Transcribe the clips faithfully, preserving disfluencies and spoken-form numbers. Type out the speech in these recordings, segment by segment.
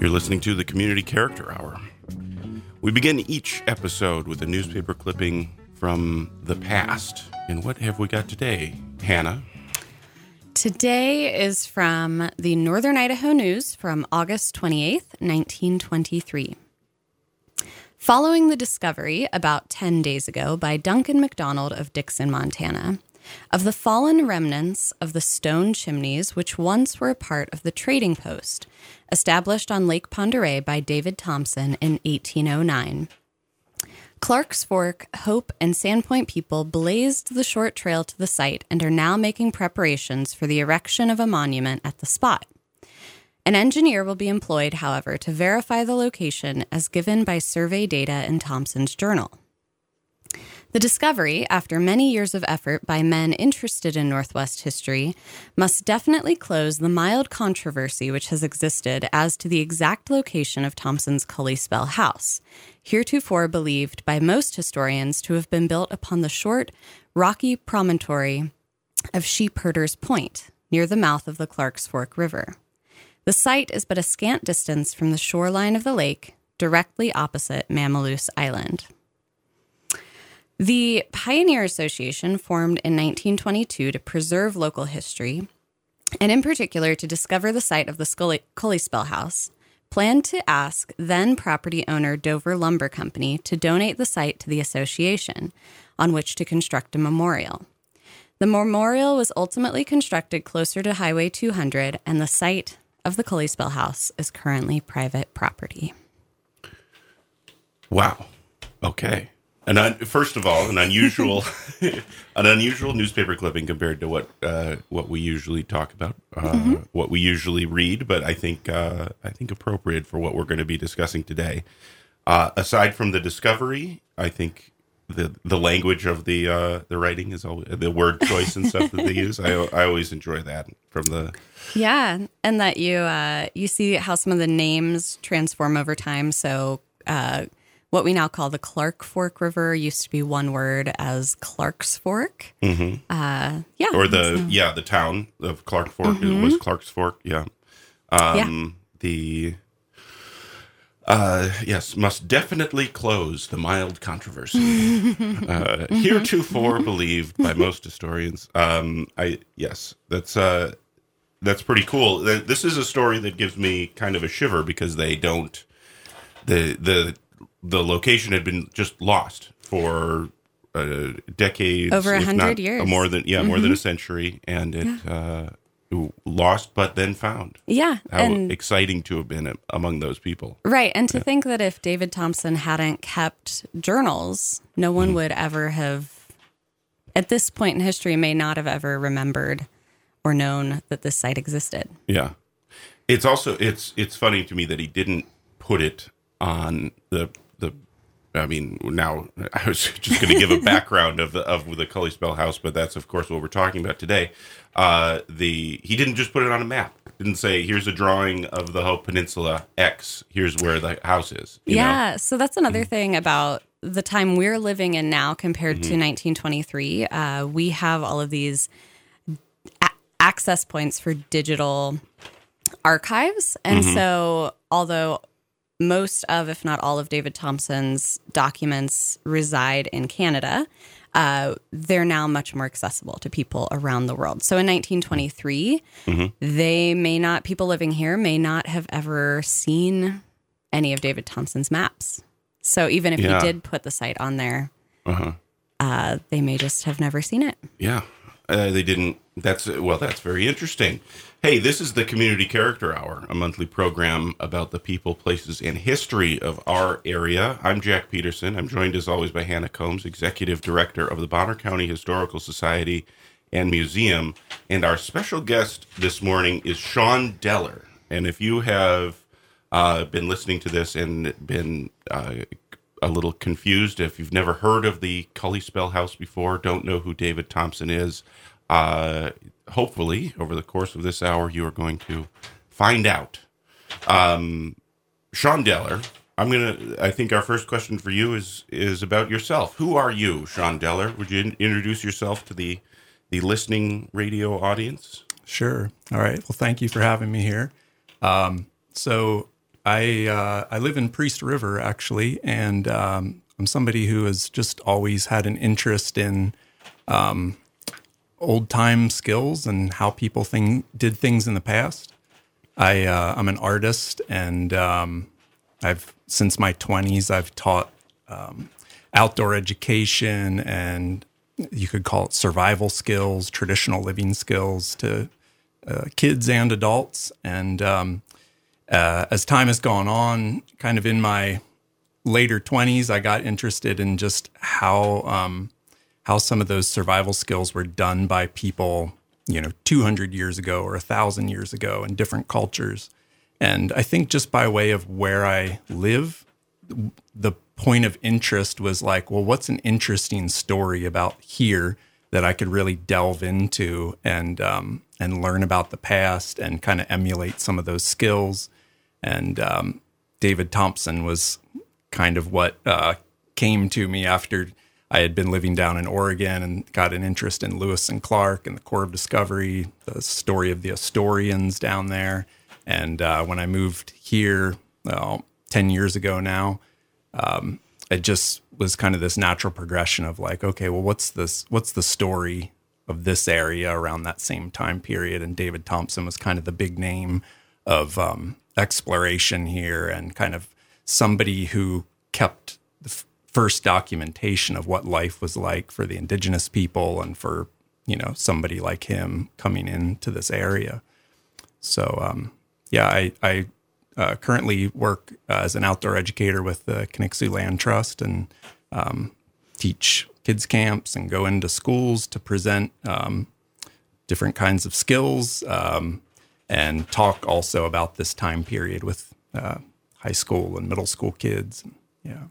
You're listening to the Community Character Hour. We begin each episode with a newspaper clipping from the past. And what have we got today, Hannah? Today is from the Northern Idaho News from August twenty-eighth, nineteen twenty-three. Following the discovery about ten days ago by Duncan McDonald of Dixon, Montana, of the fallen remnants of the stone chimneys which once were a part of the trading post established on Lake Pend Oreille by David Thompson in eighteen oh nine. Clark's Fork, Hope, and Sandpoint people blazed the short trail to the site and are now making preparations for the erection of a monument at the spot. An engineer will be employed, however, to verify the location as given by survey data in Thompson's journal. The discovery, after many years of effort by men interested in Northwest history, must definitely close the mild controversy which has existed as to the exact location of Thompson's Cullyspell house, heretofore believed by most historians to have been built upon the short, rocky promontory of Sheepherders Point, near the mouth of the Clark's Fork River. The site is but a scant distance from the shoreline of the lake, directly opposite Mamaloose Island. The Pioneer Association, formed in nineteen twenty-two to preserve local history, and in particular to discover the site of the Scully- Cullyspell House, planned to ask then property owner Dover Lumber Company to donate the site to the association, on which to construct a memorial. The memorial was ultimately constructed closer to Highway two hundred, and the site of the Cullyspell House is currently private property. Wow. Okay. An un- first of all, an unusual, an unusual newspaper clipping compared to what uh, what we usually talk about, uh, mm-hmm. what we usually read. But I think uh, I think appropriate for what we're going to be discussing today. Uh, aside from the discovery, I think the the language of the uh, the writing is always the word choice and stuff that they use. I I always enjoy that from the yeah, and that you uh, you see how some of the names transform over time. So. Uh, What we now call the Clark Fork River used to be one word as Clark's Fork. Mm-hmm. Uh, yeah. Or the, so. yeah, the town of Clark Fork mm-hmm. was Clark's Fork. Yeah. Um, yeah. The, uh, yes, must definitely close the mild controversy. uh, mm-hmm. Heretofore believed by most historians. Um, I, yes, that's, uh, that's pretty cool. This is a story that gives me kind of a shiver because they don't, the, the, The location had been just lost for uh, decades, over a hundred years, more than yeah, mm-hmm. more than a century, and it yeah. uh, lost but then found. Yeah, how and, exciting to have been among those people, right? And to yeah. think that if David Thompson hadn't kept journals, no one mm-hmm. would ever have, at this point in history, may not have ever remembered or known that this site existed. Yeah, it's also it's it's funny to me that he didn't put it on the. The, I mean, now I was just going to give a background of the of the Cullyspell House, but that's of course what we're talking about today. Uh, the he didn't just put it on a map. Didn't say here's a drawing of the Hope Peninsula X. Here's where the house is. You yeah, know? So that's another mm-hmm. thing about the time we're living in now compared mm-hmm. to nineteen twenty-three. Uh, we have all of these a- access points for digital archives, and mm-hmm. so although most of, if not all of David Thompson's documents reside in Canada, uh, they're now much more accessible to people around the world. So in nineteen twenty-three, mm-hmm. they may not, people living here may not have ever seen any of David Thompson's maps. So even if yeah. he did put the site on there, uh-huh. uh, they may just have never seen it. Yeah, uh, they didn't. That's, well, that's very interesting. Hey, this is the Community Character Hour, a monthly program about the people, places, and history of our area. I'm Jack Peterson. I'm joined, as always, by Hannah Combs, Executive Director of the Bonner County Historical Society and Museum. And our special guest this morning is Sean Deller. And if you have uh, been listening to this and been uh, a little confused, if you've never heard of the Cullyspell House before, don't know who David Thompson is, Uh, hopefully, over the course of this hour, you are going to find out. Um, Sean Deller, I'm gonna. I think our first question for you is is about yourself. Who are you, Sean Deller? Would you in- introduce yourself to the the listening radio audience? Sure. All right. Well, thank you for having me here. Um, so I uh, I live in Priest River, actually, and um, I'm somebody who has just always had an interest in um, old-time skills and how people thing, did things in the past. I, uh, I'm an artist, and um, I've since my twenties, I've taught um, outdoor education, and you could call it survival skills, traditional living skills to uh, kids and adults. And um, uh, as time has gone on, kind of in my later twenties, I got interested in just how um, how some of those survival skills were done by people, you know, two hundred years ago or one thousand years ago in different cultures. And I think just by way of where I live, the point of interest was like, well, what's an interesting story about here that I could really delve into and um, and learn about the past and kind of emulate some of those skills. And um, David Thompson was kind of what uh, came to me after I had been living down in Oregon and got an interest in Lewis and Clark and the Corps of Discovery, the story of the Astorians down there. And uh, when I moved here well, ten years ago now, um, it just was kind of this natural progression of like, okay, well, what's this? What's the story of this area around that same time period? And David Thompson was kind of the big name of um, exploration here and kind of somebody who kept the f- first documentation of what life was like for the indigenous people and for, you know, somebody like him coming into this area. So, um, yeah, I, I uh, currently work uh, as an outdoor educator with the Knicksu Land Trust and um, teach kids camps and go into schools to present um, different kinds of skills um, and talk also about this time period with uh, high school and middle school kids. Yeah.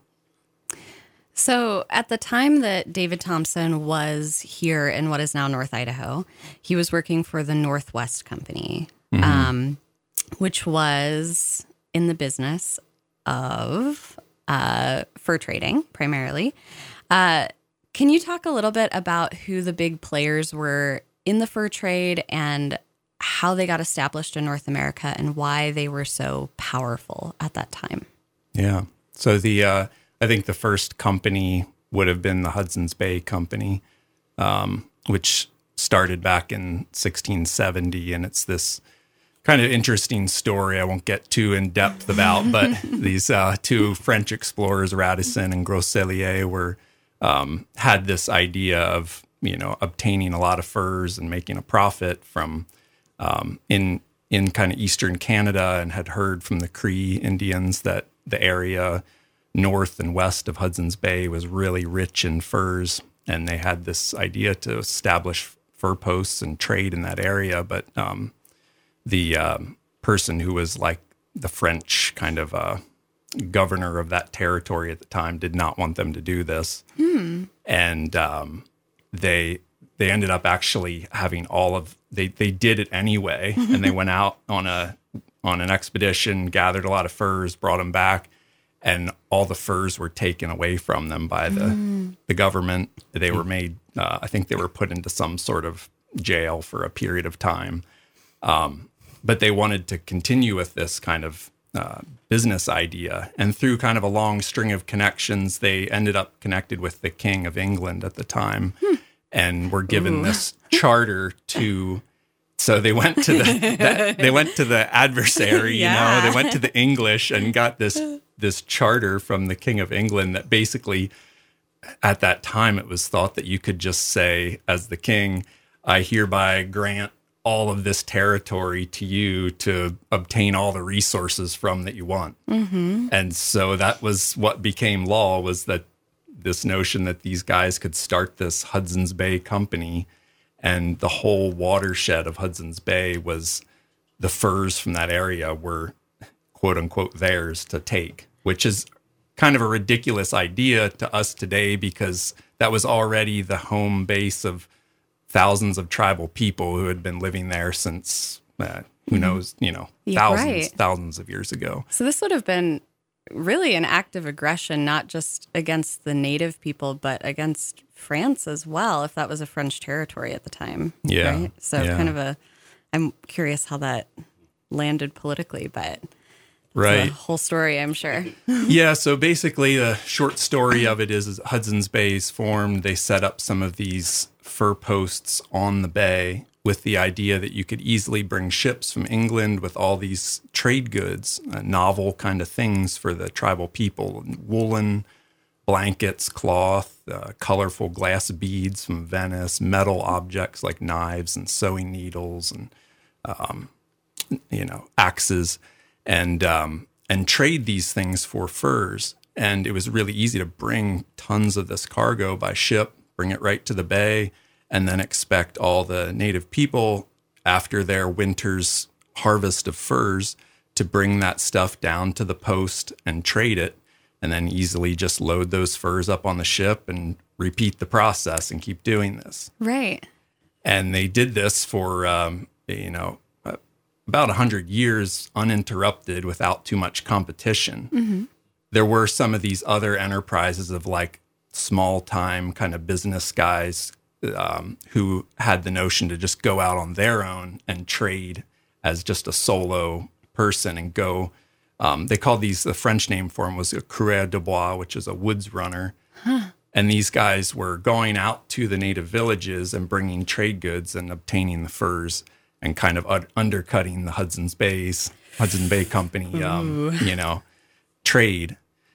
So at the time that David Thompson was here in what is now North Idaho, he was working for the Northwest Company, mm-hmm. um, which was in the business of uh, fur trading primarily. Uh, can you talk a little bit about who the big players were in the fur trade and how they got established in North America and why they were so powerful at that time? Yeah. So the uh, I think the first company would have been the Hudson's Bay Company, um, which started back in sixteen seventy. And it's this kind of interesting story I won't get too in depth about, but these uh, two French explorers, Radisson and Groseilliers, were um, had this idea of, you know, obtaining a lot of furs and making a profit from um, in in kind of eastern Canada, and had heard from the Cree Indians that the area north and west of Hudson's Bay was really rich in furs, and they had this idea to establish fur posts and trade in that area. But um, the um, person who was like the French kind of uh, governor of that territory at the time did not want them to do this. Hmm. And um, they they ended up actually having all of, they, they did it anyway, and they went out on a on an expedition, gathered a lot of furs, brought them back, and all the furs were taken away from them by the, mm. the government. They were made, uh, I think they were put into some sort of jail for a period of time. Um, but they wanted to continue with this kind of uh, business idea. And through kind of a long string of connections, they ended up connected with the King of England at the time, hmm. and were given Ooh. this charter to... So they went to the that, they went to the adversary, yeah. you know, they went to the English and got this this charter from the King of England that basically, at that time, it was thought that you could just say, as the king, I hereby grant all of this territory to you to obtain all the resources from that you want. Mm-hmm. And so that was what became law, was that this notion that these guys could start this Hudson's Bay Company, and the whole watershed of Hudson's Bay was, the furs from that area were, quote unquote, theirs to take, which is kind of a ridiculous idea to us today, because that was already the home base of thousands of tribal people who had been living there since, uh, who knows, you know, thousands, right. thousands of years ago. So this would have been really an act of aggression, not just against the native people, but against France as well, if that was a French territory at the time. Yeah. Right? So yeah. kind of a, I'm curious how that landed politically, but Right. The whole story, I'm sure. Yeah, so basically the short story of it is, is Hudson's Bay is formed. They set up some of these fur posts on the bay with the idea that you could easily bring ships from England with all these trade goods, uh, novel kind of things for the tribal people, woolen blankets, cloth, uh, colorful glass beads from Venice, metal objects like knives and sewing needles and, um, you know, axes. And um, and trade these things for furs. And it was really easy to bring tons of this cargo by ship, bring it right to the bay, and then expect all the native people, after their winter's harvest of furs, to bring that stuff down to the post and trade it, and then easily just load those furs up on the ship and repeat the process and keep doing this. Right. And they did this for, um, you know, about one hundred years uninterrupted without too much competition. Mm-hmm. There were some of these other enterprises of like small time kind of business guys um, who had the notion to just go out on their own and trade as just a solo person and go. Um, they called these, the French name for them was a coureur de bois, which is a woods runner. Huh. And these guys were going out to the native villages and bringing trade goods and obtaining the furs and kind of un- undercutting the Hudson's Bay's Hudson Bay Company, um, you know, trade.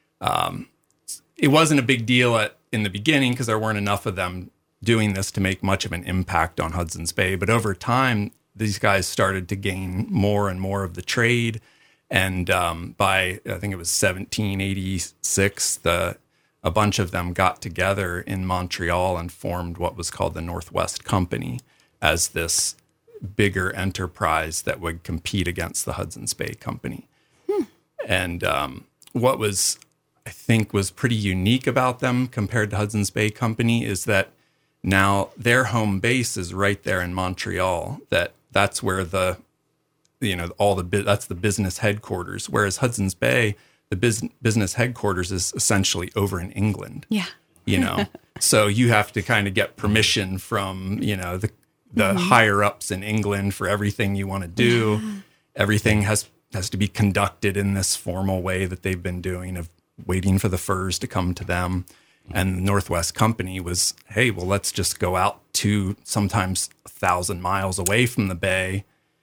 Um, it wasn't a big deal at, in the beginning because there weren't enough of them doing this to make much of an impact on Hudson's Bay. But over time, these guys started to gain more and more of the trade. And um, by, I think it was seventeen eighty-six, the a bunch of them got together in Montreal and formed what was called the Northwest Company as this bigger enterprise that would compete against the Hudson's Bay Company. Hmm. And um, what was, I think, was pretty unique about them compared to Hudson's Bay Company is that now their home base is right there in Montreal. That that's where the, you know, all the that's the business headquarters. Whereas Hudson's Bay, the bus- business headquarters is essentially over in England. Yeah. You know, so you have to kind of get permission from, you know, the the mm-hmm. higher ups in England for everything you want to do. Yeah. Everything has has to be conducted in this formal way that they've been doing of waiting for the furs to come to them. And the Northwest Company was, hey, well, let's just go out to sometimes a thousand miles away from the bay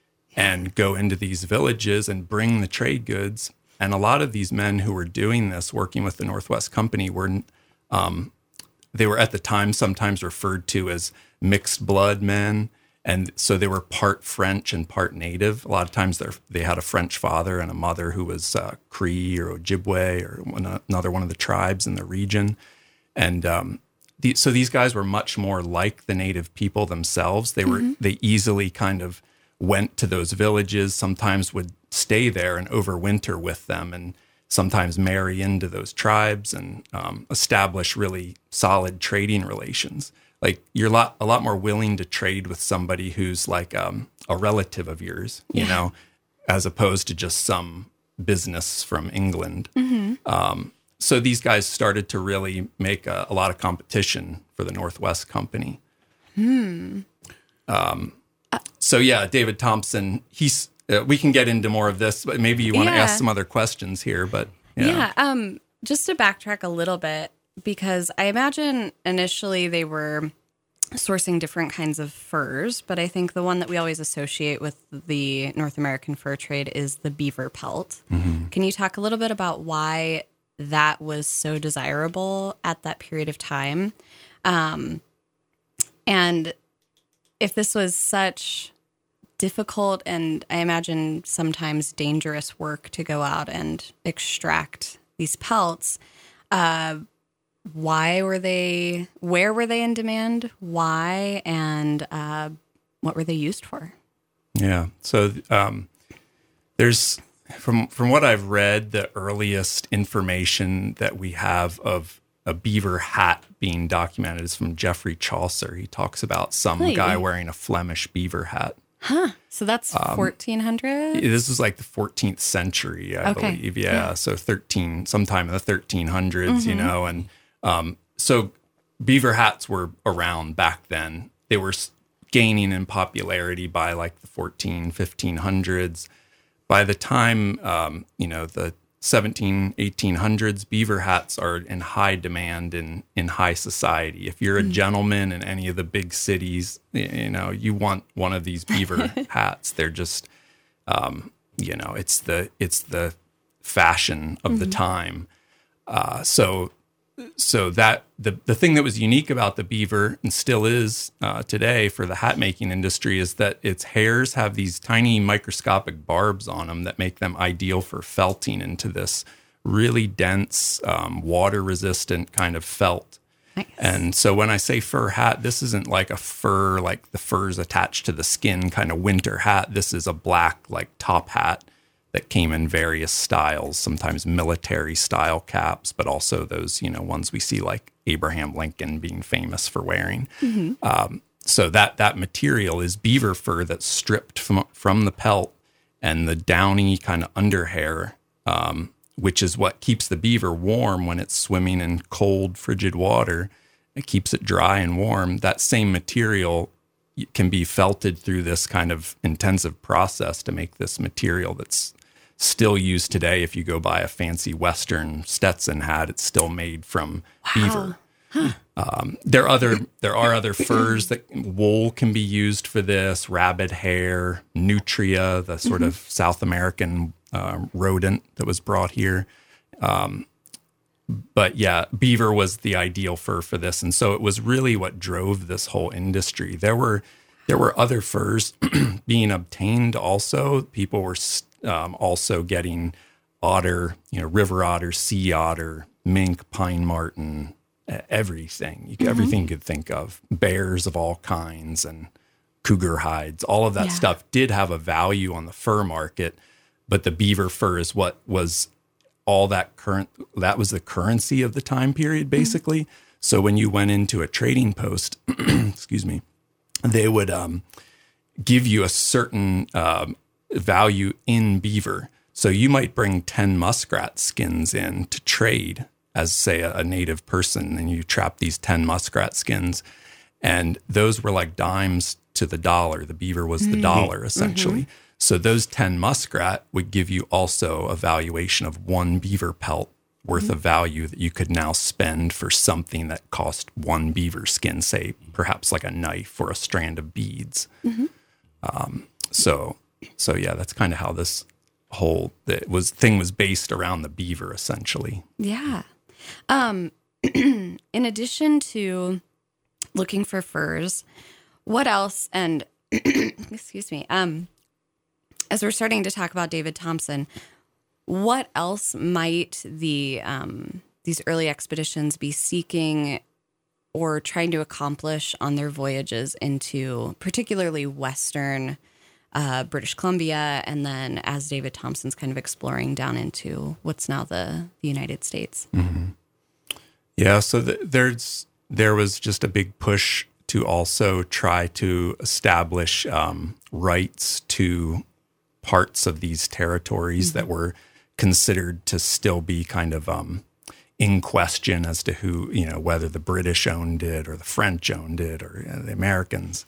and go into these villages and bring the trade goods. And a lot of these men who were doing this, working with the Northwest Company, were um, they were at the time sometimes referred to as mixed blood men. And so they were part French and part native. A lot of times they had a French father and a mother who was uh, Cree or Ojibwe or one, another one of the tribes in the region. And um, the, so these guys were much more like the native people themselves. They were mm-hmm. they easily kind of went to those villages, sometimes would stay there and overwinter with them, and sometimes marry into those tribes and um, establish really solid trading relations. Like you're a lot, a lot more willing to trade with somebody who's like um, a relative of yours, you yeah. know, as opposed to just some business from England. Mm-hmm. Um, so these guys started to really make a, a lot of competition for the Northwest Company. Hmm. Um, so yeah, David Thompson, he's, uh, we can get into more of this, but maybe you want to yeah. ask some other questions here, but yeah. Yeah. Um, just to backtrack a little bit, because I imagine initially they were sourcing different kinds of furs, but I think the one that we always associate with the North American fur trade is the beaver pelt. Mm-hmm. Can you talk a little bit about why that was so desirable at that period of time? Um, and if this was such difficult and I imagine sometimes dangerous work to go out and extract these pelts, uh, why were they, where were they in demand? Why? And uh, what were they used for? Yeah. So um, there's, from from what I've read, the earliest information that we have of a beaver hat being documented is from Geoffrey Chaucer. He talks about some really? guy wearing a Flemish beaver hat. Huh. So that's um, fourteen hundred? This is like the fourteenth century, I okay. believe. Yeah. yeah. So thirteen, sometime in the thirteen hundreds, mm-hmm. you know, and Um, so beaver hats were around back then. They were gaining in popularity by like the fourteen, fifteen hundreds. by the time, um, you know, the seventeen, eighteen hundreds, beaver hats are in high demand in, in high society. If you're a gentleman in any of the big cities, you know, you want one of these beaver hats. They're just, um, you know, it's the, it's the fashion of mm-hmm. the time. Uh, so, so that the, the thing that was unique about the beaver and still is uh, today for the hat making industry is that its hairs have these tiny microscopic barbs on them that make them ideal for felting into this really dense, um, water resistant kind of felt. Nice. And so when I say fur hat, this isn't like a fur, like the furs attached to the skin kind of winter hat. This is a black like top hat that came in various styles, sometimes military style caps, but also those, you know, ones we see like Abraham Lincoln being famous for wearing. Mm-hmm. Um, so that that material is beaver fur that's stripped from, from the pelt and the downy kind of underhair, um, which is what keeps the beaver warm when it's swimming in cold, frigid water. It keeps it dry and warm. That same material can be felted through this kind of intensive process to make this material that's still used today. If you go buy a fancy Western Stetson hat, it's still made from wow. beaver. Huh. Um, there are other there are other furs that wool can be used for this. Rabbit hair, nutria, the sort mm-hmm. of South American uh, rodent that was brought here. Um, but yeah, beaver was the ideal fur for this, and so it was really what drove this whole industry. There were there were other furs being obtained also. People were Um, also getting otter, you know, river otter, sea otter, mink, pine marten, everything, you, mm-hmm. everything you could think of, bears of all kinds and cougar hides, all of that yeah. stuff did have a value on the fur market, but the beaver fur is what was all that current, that was the currency of the time period, basically. Mm-hmm. So when you went into a trading post, excuse me, they would um, give you a certain um, value in beaver. So you might bring ten muskrat skins in to trade as, say, a, a native person, and you trap these ten muskrat skins, and those were like dimes to the dollar. The beaver was the mm-hmm. dollar, essentially. Mm-hmm. So those ten muskrat would give you also a valuation of one beaver pelt worth mm-hmm. of value that you could now spend for something that cost one beaver skin, say, perhaps like a knife or a strand of beads. Mm-hmm. Um, so... So yeah, that's kind of how this whole it was thing was based around the beaver, essentially. Yeah. Um, in addition to looking for furs, what else? And excuse me. Um, as we're starting to talk about David Thompson, what else might the um, these early expeditions be seeking or trying to accomplish on their voyages into particularly Western Uh, British Columbia, and then as David Thompson's kind of exploring down into what's now the, the United States. Mm-hmm. Yeah, so the, there's there was just a big push to also try to establish um, rights to parts of these territories mm-hmm. that were considered to still be kind of um, in question as to who, you know, whether the British owned it or the French owned it or you know, the Americans.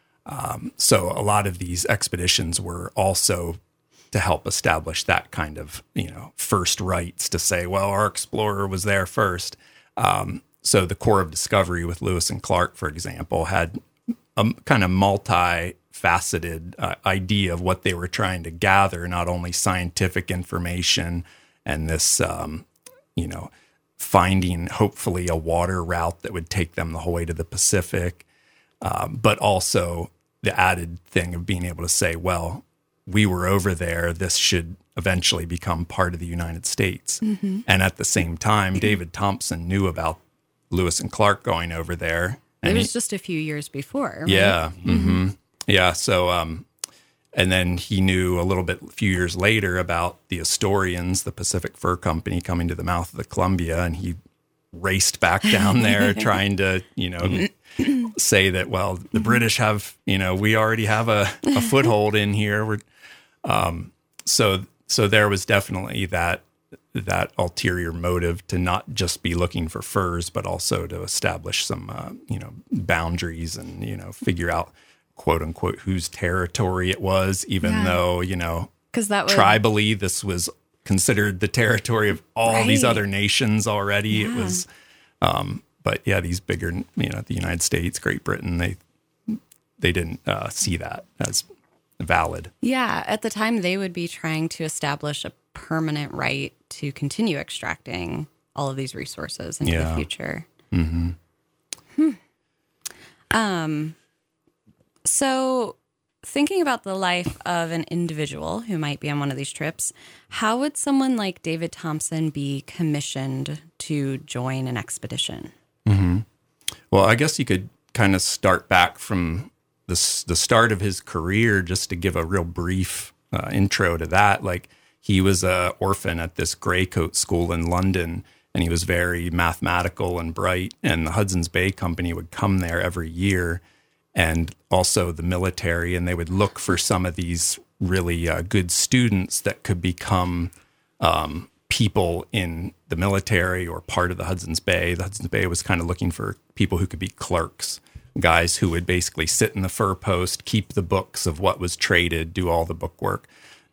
Um, so a lot of these expeditions were also to help establish that kind of, you know, first rights to say, well, our explorer was there first. Um, so the Corps of Discovery with Lewis and Clark, for example, had a kind of multifaceted uh, idea of what they were trying to gather, not only scientific information and this, um, you know, finding hopefully a water route that would take them the whole way to the Pacific, um, but also the added thing of being able to say, well, we were over there, this should eventually become part of the United States. Mm-hmm. And at the same time, David Thompson knew about Lewis and Clark going over there. And it was he, just a few years before, right? Yeah. Mm-hmm. Yeah. So, um, and then he knew a little bit, a few years later, about the Astorians, the Pacific Fur Company, coming to the mouth of the Columbia, and he raced back down there trying to, you know, say that, well, the British have, you know, we already have a, a foothold in here. We're, um, so, so there was definitely that, that ulterior motive to not just be looking for furs, but also to establish some, uh, you know, boundaries and, you know, figure out, quote unquote, whose territory it was, even yeah. though, you know, because that would tribally, this was considered the territory of all Right. these other nations already. Yeah. It was, um, but yeah, these bigger, you know, the United States, Great Britain, they they didn't uh, see that as valid. Yeah, at the time they would be trying to establish a permanent right to continue extracting all of these resources into Yeah. the future. Mm-hmm. Hmm. Um. So, thinking about the life of an individual who might be on one of these trips, how would someone like David Thompson be commissioned to join an expedition? Mm-hmm. Well, I guess you could kind of start back from the s- the start of his career, just to give a real brief uh, intro to that. Like, he was a orphan at this Greycoat school in London, and he was very mathematical and bright. And the Hudson's Bay Company would come there every year, and also the military, and they would look for some of these really uh, good students that could become um, people in the military or part of the Hudson's Bay. The Hudson's Bay was kind of looking for people who could be clerks, guys who would basically sit in the fur post, keep the books of what was traded, do all the book work.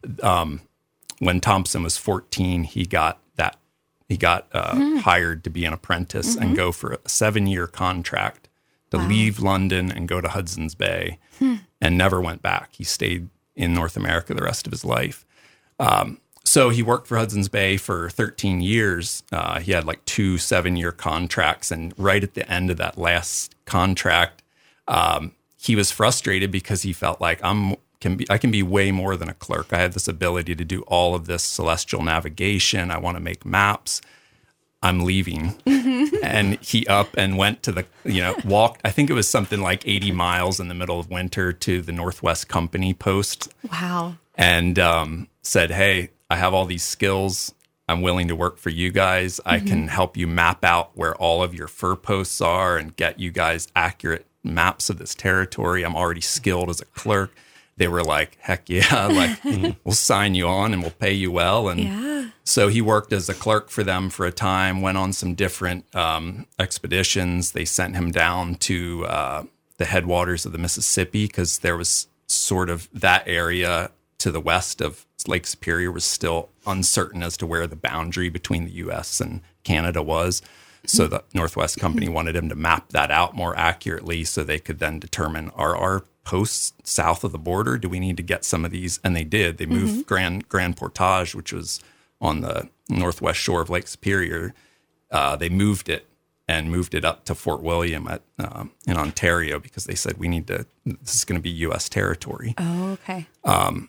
Um, when Thompson was fourteen, he got that he got uh, mm-hmm. hired to be an apprentice mm-hmm. and go for a seven-year contract to wow. leave London and go to Hudson's Bay, hmm. and never went back. He stayed in North America the rest of his life. Um, so he worked for Hudson's Bay for thirteen years. Uh, he had like two seven-year contracts, and right at the end of that last contract, um, he was frustrated because he felt like I'm can be I can be way more than a clerk. I have this ability to do all of this celestial navigation. I want to make maps. I'm leaving. Mm-hmm. And he up and went to the, you know, walked, I think it was something like eighty miles in the middle of winter to the Northwest Company post. Wow. And um, said, hey, I have all these skills. I'm willing to work for you guys. Mm-hmm. I can help you map out where all of your fur posts are and get you guys accurate maps of this territory. I'm already skilled as a clerk. They were like, heck yeah, like we'll sign you on and we'll pay you well. And yeah. so he worked as a clerk for them for a time, went on some different um, expeditions. They sent him down to uh, the headwaters of the Mississippi because there was sort of that area to the west of Lake Superior was still uncertain as to where the boundary between the U S and Canada was. So the Northwest Company wanted him to map that out more accurately so they could then determine, are our posts south of the border? Do we need to get some of these? And they did. They moved mm-hmm. Grand Grand Portage, which was on the northwest shore of Lake Superior. Uh, they moved it and moved it up to Fort William at um, in Ontario because they said we need to. This is going to be U S territory. Oh, okay. Um,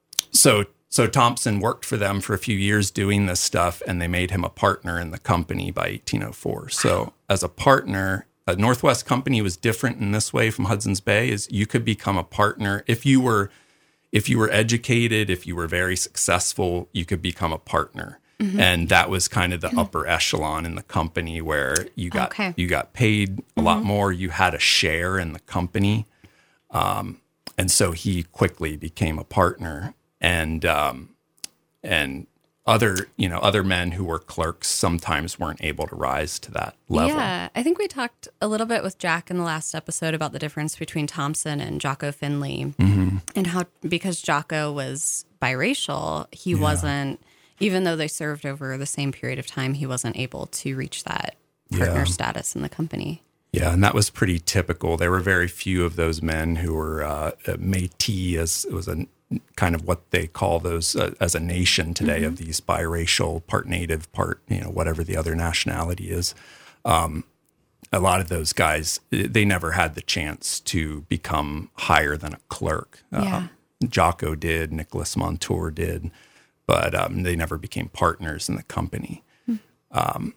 so so Thompson worked for them for a few years doing this stuff, and they made him a partner in the company by eighteen oh four. So as a partner. Uh, Northwest Company was different in this way from Hudson's Bay. Is you could become a partner if you were, if you were educated, if you were very successful, you could become a partner, mm-hmm. and that was kind of the mm-hmm. upper echelon in the company where you got okay. you got paid a mm-hmm. lot more. You had a share in the company, um, and so he quickly became a partner, and um, and. Other, you know, other men who were clerks sometimes weren't able to rise to that level. Yeah, I think we talked a little bit with Jack in the last episode about the difference between Thompson and Jocko Finley, mm-hmm. and how because Jocko was biracial, he yeah. wasn't, even though they served over the same period of time, he wasn't able to reach that partner yeah. status in the company. Yeah, and that was pretty typical. There were very few of those men who were uh, Métis, as it was a kind of what they call those uh, as a nation today, mm-hmm. of these biracial, part native, part, you know, whatever the other nationality is. Um, a lot of those guys, they never had the chance to become higher than a clerk. Yeah. Uh, Jocko did, Nicholas Montour did, but um, they never became partners in the company. Mm-hmm. Um,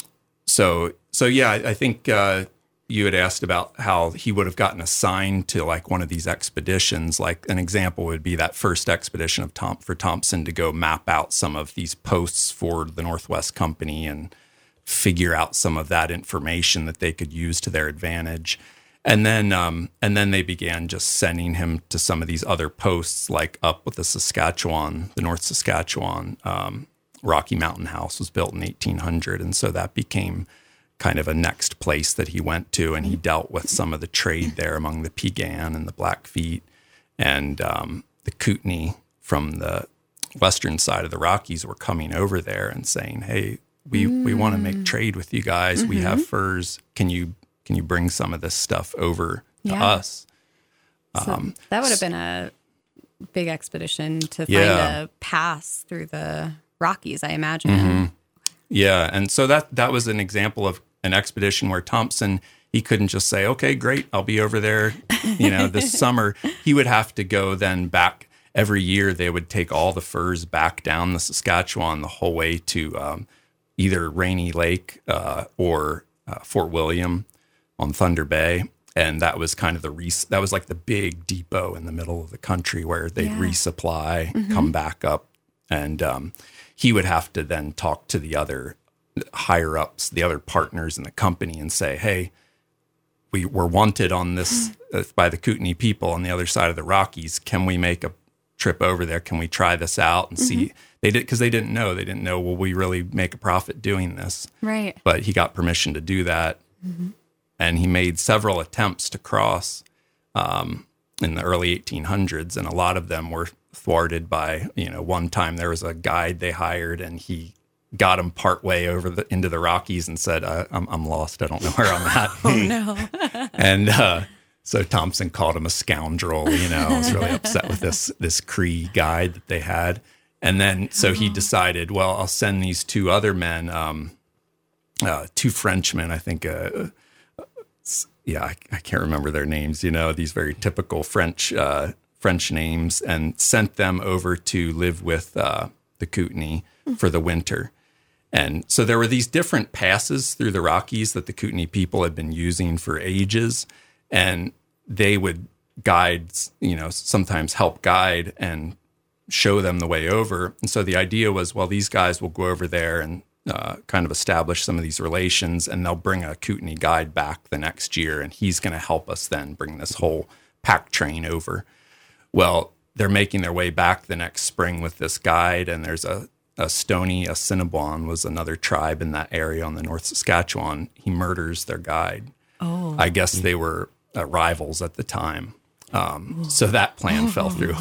so, so yeah, I, I think uh, you had asked about how he would have gotten assigned to like one of these expeditions. Like an example would be that first expedition of Tom for Thompson to go map out some of these posts for the Northwest Company and figure out some of that information that they could use to their advantage. And then, um, and then they began just sending him to some of these other posts, like up with the Saskatchewan, the North Saskatchewan. Um, Rocky Mountain House was built in eighteen hundred, and so that became kind of a next place that he went to, and he dealt with some of the trade there among the Piegan and the Blackfeet and um, the Kootenai from the western side of the Rockies were coming over there and saying, "Hey, we mm. we want to make trade with you guys. Mm-hmm. We have furs. Can you can you bring some of this stuff over to yeah. us?" So um, that would have been a big expedition to find yeah. a pass through the Rockies, I imagine. Mm-hmm. Yeah, and so that that was an example of an expedition where Thompson, he couldn't just say, "Okay, great, I'll be over there, you know, this summer." He would have to go then back every year. They would take all the furs back down the Saskatchewan the whole way to um, either Rainy Lake uh, or uh, Fort William on Thunder Bay. And that was kind of the res- that was like the big depot in the middle of the country where they'd yeah. resupply, mm-hmm. come back up, and um, he would have to then talk to the other higher ups, the other partners in the company, and say, "Hey, we were wanted on this uh, by the Kootenai people on the other side of the Rockies. Can we make a trip over there? Can we try this out and mm-hmm. see?" They did because they didn't know. They didn't know. Will we really make a profit doing this? Right. But he got permission to do that. Mm-hmm. And he made several attempts to cross um, in the early eighteen hundreds, and a lot of them were thwarted by, you know, one time there was a guide they hired, and he got him partway over the, into the Rockies and said, uh, I'm, I'm lost. I don't know where I'm at. Oh, no. And uh, so Thompson called him a scoundrel, you know, I was really upset with this, this Cree guide that they had. And then, so he decided, well, I'll send these two other men, um, uh, two Frenchmen, I think, uh, yeah, I, I can't remember their names, you know, these very typical French uh, French names, and sent them over to live with uh, the Kootenai for the winter. And so there were these different passes through the Rockies that the Kootenai people had been using for ages, and they would guide, you know, sometimes help guide and show them the way over. And so the idea was, well, these guys will go over there and Uh, kind of establish some of these relations, and they'll bring a Kootenai guide back the next year, and he's going to help us then bring this whole pack train over. Well, they're making their way back the next spring with this guide, and there's a, a Stoney, Assiniboine was another tribe in that area on the North Saskatchewan. He murders their guide. Oh, I guess they were uh, rivals at the time. Um, so that plan fell through.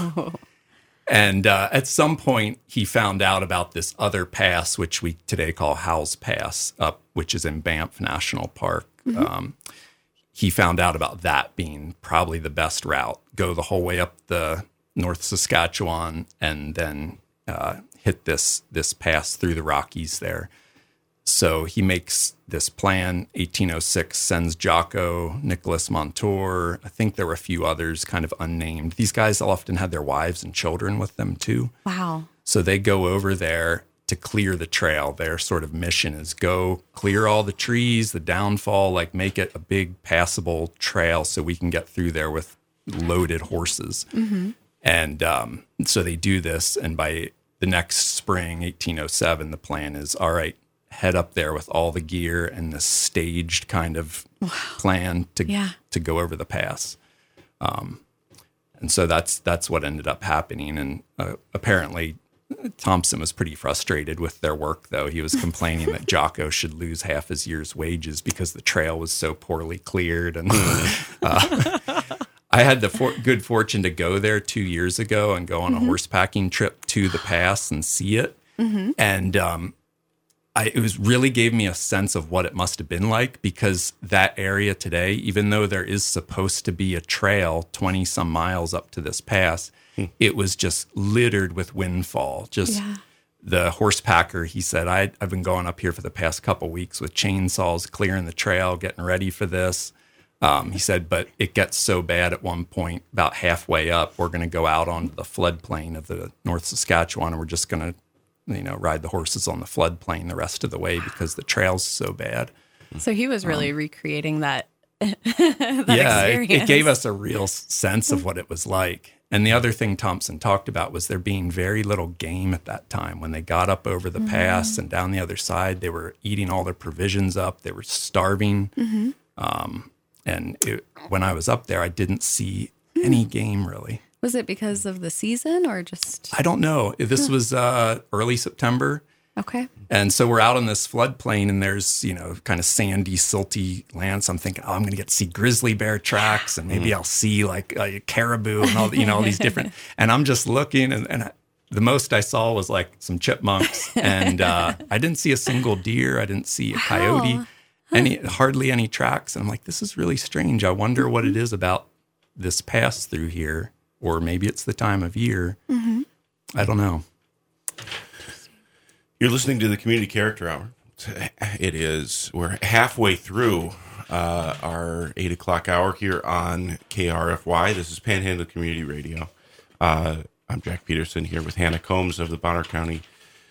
And uh, at some point, he found out about this other pass, which we today call Howes Pass, up, which is in Banff National Park. Mm-hmm. Um, he found out about that being probably the best route. Go the whole way up the North Saskatchewan and then uh, hit this this pass through the Rockies there. So he makes this plan. eighteen oh six sends Jocko, Nicholas Montour. I think there were a few others kind of unnamed. These guys often had their wives and children with them too. Wow. So they go over there to clear the trail. Their sort of mission is go clear all the trees, the downfall, like make it a big passable trail so we can get through there with loaded horses. Mm-hmm. And um, so they do this. And by the next spring, eighteen oh seven, the plan is, all right, head up there with all the gear and this staged kind of wow. plan to yeah. to go over the pass. Um, and so that's that's what ended up happening. And uh, apparently Thompson was pretty frustrated with their work, though. He was complaining that Jocko should lose half his year's wages because the trail was so poorly cleared. And uh, I had the for- good fortune to go there two years ago and go on mm-hmm. a horsepacking trip to the pass and see it. Mm-hmm. And um I, it was really gave me a sense of what it must have been like, because that area today, even though there is supposed to be a trail twenty some miles up to this pass, hmm. it was just littered with windfall. Just yeah. the horsepacker, he said, I, I've been going up here for the past couple of weeks with chainsaws, clearing the trail, getting ready for this. Um, he said, but it gets so bad at one point, about halfway up, we're going to go out onto the floodplain of the North Saskatchewan, and we're just going to you know, ride the horses on the floodplain the rest of the way because the trail's so bad. So he was really um, recreating that, that yeah, experience. It, it gave us a real sense of what it was like. And the other thing Thompson talked about was there being very little game at that time. When they got up over the mm-hmm. pass and down the other side, they were eating all their provisions up. They were starving. Mm-hmm. Um, and it, when I was up there, I didn't see any game really. Was it because of the season or just? I don't know. This was uh, early September. Okay. And so we're out on this floodplain, and there's, you know, kind of sandy, silty land. So I'm thinking, oh, I'm going to get to see grizzly bear tracks, and maybe mm-hmm. I'll see like a caribou and all, you know, all these different. And I'm just looking, and, and I, the most I saw was like some chipmunks, and uh, I didn't see a single deer. I didn't see a coyote, Wow. any hardly any tracks. And I'm like, this is really strange. I wonder what it is about this pass through here, or maybe it's the time of year. Mm-hmm. I don't know. You're listening to the Community Character Hour. It is. We're halfway through uh, our eight o'clock hour here on K R F Y. This is Panhandle Community Radio. Uh, I'm Jack Peterson here with Hannah Combs of the Bonner County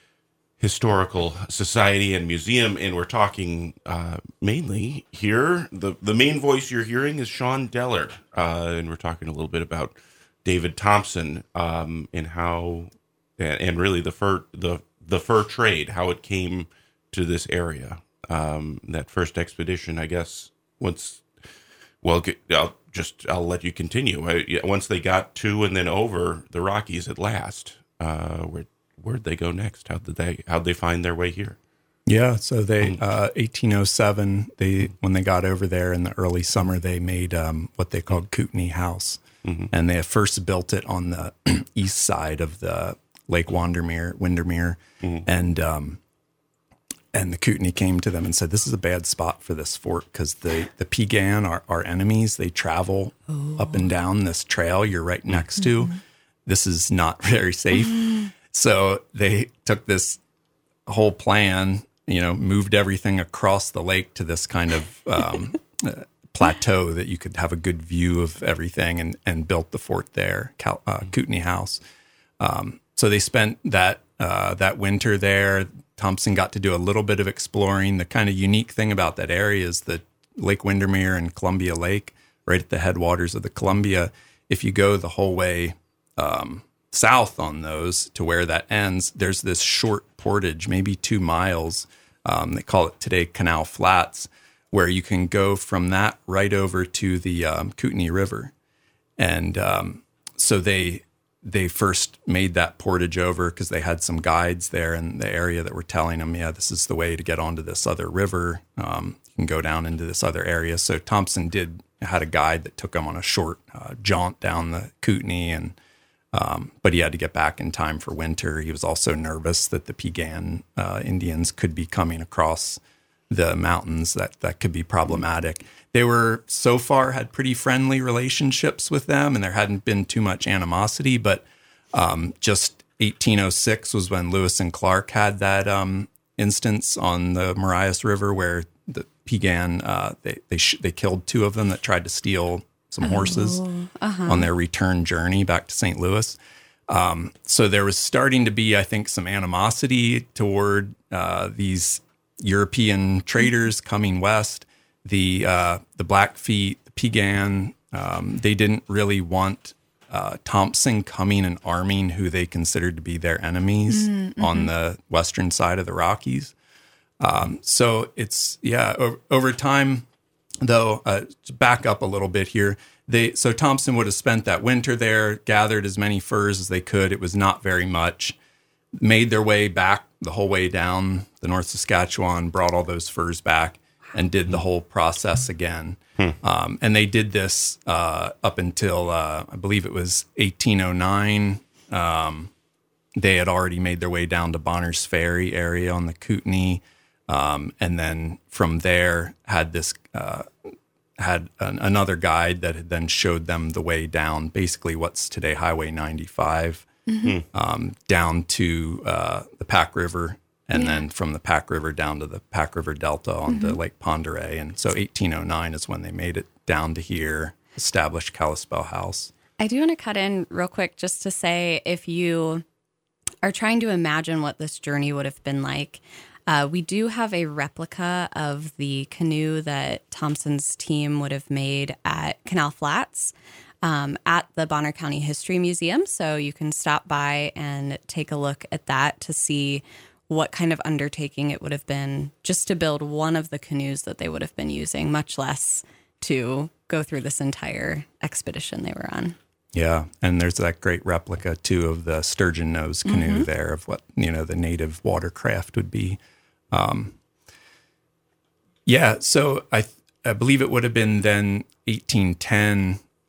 Historical Society and Museum, and we're talking uh, mainly here. The, the main voice you're hearing is Sean Deller, uh, and we're talking a little bit about David Thompson um, and how, and, and really the fur the the fur trade, how it came to this area. Um, that first expedition, I guess, once, well, I'll just, I'll let you continue. I, once they got to and then over the Rockies at last, uh, where, where'd they go next? How did they, how'd they find their way here? Yeah, so they, uh, eighteen oh seven, they, when they got over there in the early summer, they made um, what they called Kootenai House. Mm-hmm. And they first built it on the east side of the Lake Windermere, Windermere. Mm-hmm. And, um, And the Kootenai came to them and said, this is a bad spot for this fort because the, the Piegan, our, our enemies, they travel oh. up and down this trail you're right next to. Mm-hmm. This is not very safe. Mm-hmm. So they took this whole plan, you know, moved everything across the lake to this kind of um, uh, plateau that you could have a good view of everything, and, and built the fort there, Cal, uh, Kootenai House. Um, so they spent that uh, that winter there. Thompson got to do a little bit of exploring. The kind of unique thing about that area is that Lake Windermere and Columbia Lake, right at the headwaters of the Columbia, if you go the whole way um, south on those to where that ends, there's this short portage, maybe two miles. Um, they call it today Canal Flats, where you can go from that right over to the um, Kootenai River. And um, so they... They first made that portage over because they had some guides there in the area that were telling them, yeah, this is the way to get onto this other river. Um, you can go down into this other area. So Thompson did had a guide that took him on a short uh, jaunt down the Kootenai, and um, but he had to get back in time for winter. He was also nervous that the Piegan uh, Indians could be coming across the mountains. That that could be problematic. They were so far had pretty friendly relationships with them, and there hadn't been too much animosity. But um, just eighteen oh six was when Lewis and Clark had that um, instance on the Marias River where the Piegan uh, they they sh- they killed two of them that tried to steal some horses oh, uh-huh. on their return journey back to Saint Louis. Um, so there was starting to be, I think, some animosity toward uh, these European traders coming west. The uh, the Blackfeet, the Piegan, um, they didn't really want uh, Thompson coming and arming who they considered to be their enemies mm-hmm. on the western side of the Rockies. Um, so it's, yeah, over, over time, though, uh, to back up a little bit here, they so Thompson would have spent that winter there, gathered as many furs as they could. It was not very much. Made their way back the whole way down the North Saskatchewan, brought all those furs back, and did the whole process again. Hmm. Um, and they did this uh, up until, uh, I believe it was eighteen oh nine. Um, they had already made their way down to Bonner's Ferry area on the Kootenai. Um, and then from there had this, uh, had an, another guide that had then showed them the way down, basically what's today Highway ninety-five, mm-hmm. um, down to uh, the Pack River. And yeah. then from the Pack River down to the Pack River Delta onto mm-hmm. Lake Pend Oreille. And so eighteen oh nine is when they made it down to here, established Kalispell House. I do want to cut in real quick just to say, if you are trying to imagine what this journey would have been like, uh, we do have a replica of the canoe that Thompson's team would have made at Canal Flats um, at the Bonner County History Museum. So you can stop by and take a look at that to see what kind of undertaking it would have been just to build one of the canoes that they would have been using, much less to go through this entire expedition they were on. Yeah, and there's that great replica, too, of the sturgeon nose canoe mm-hmm. there of what, you know, the native watercraft would be. Um, yeah, so I I believe it would have been then eighteen ten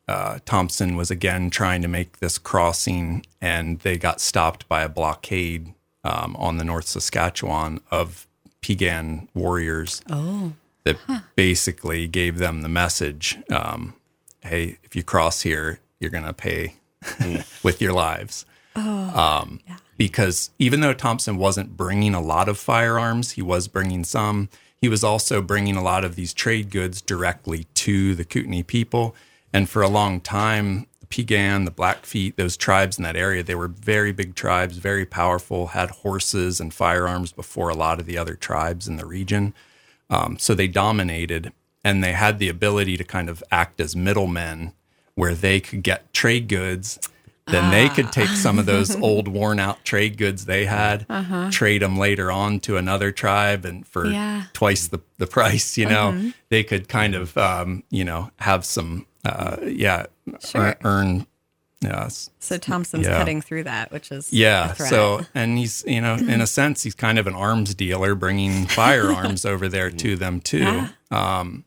uh, Thompson was again trying to make this crossing, and they got stopped by a blockade um, on the North Saskatchewan of Piegan warriors Oh. that basically gave them the message, um, hey, if you cross here, you're going to pay with your lives. Oh, Um, yeah. Because even though Thompson wasn't bringing a lot of firearms, he was bringing some. He was also bringing a lot of these trade goods directly to the Kootenai people. And for a long time, the Piegan, the Blackfeet, those tribes in that area, they were very big tribes, very powerful, had horses and firearms before a lot of the other tribes in the region. Um, so they dominated, and they had the ability to kind of act as middlemen where they could get trade goods. Then they could take some of those old, worn-out trade goods they had, uh-huh. trade them later on to another tribe, and for Yeah. twice the, the price, you know, Mm-hmm. they could kind of, um, you know, have some, uh, yeah, Sure. earn. Yeah, s- So Thompson's Yeah. cutting through that, which is yeah. a threat. So, and he's, you know, in a sense, he's kind of an arms dealer, bringing firearms over there to them too. Um,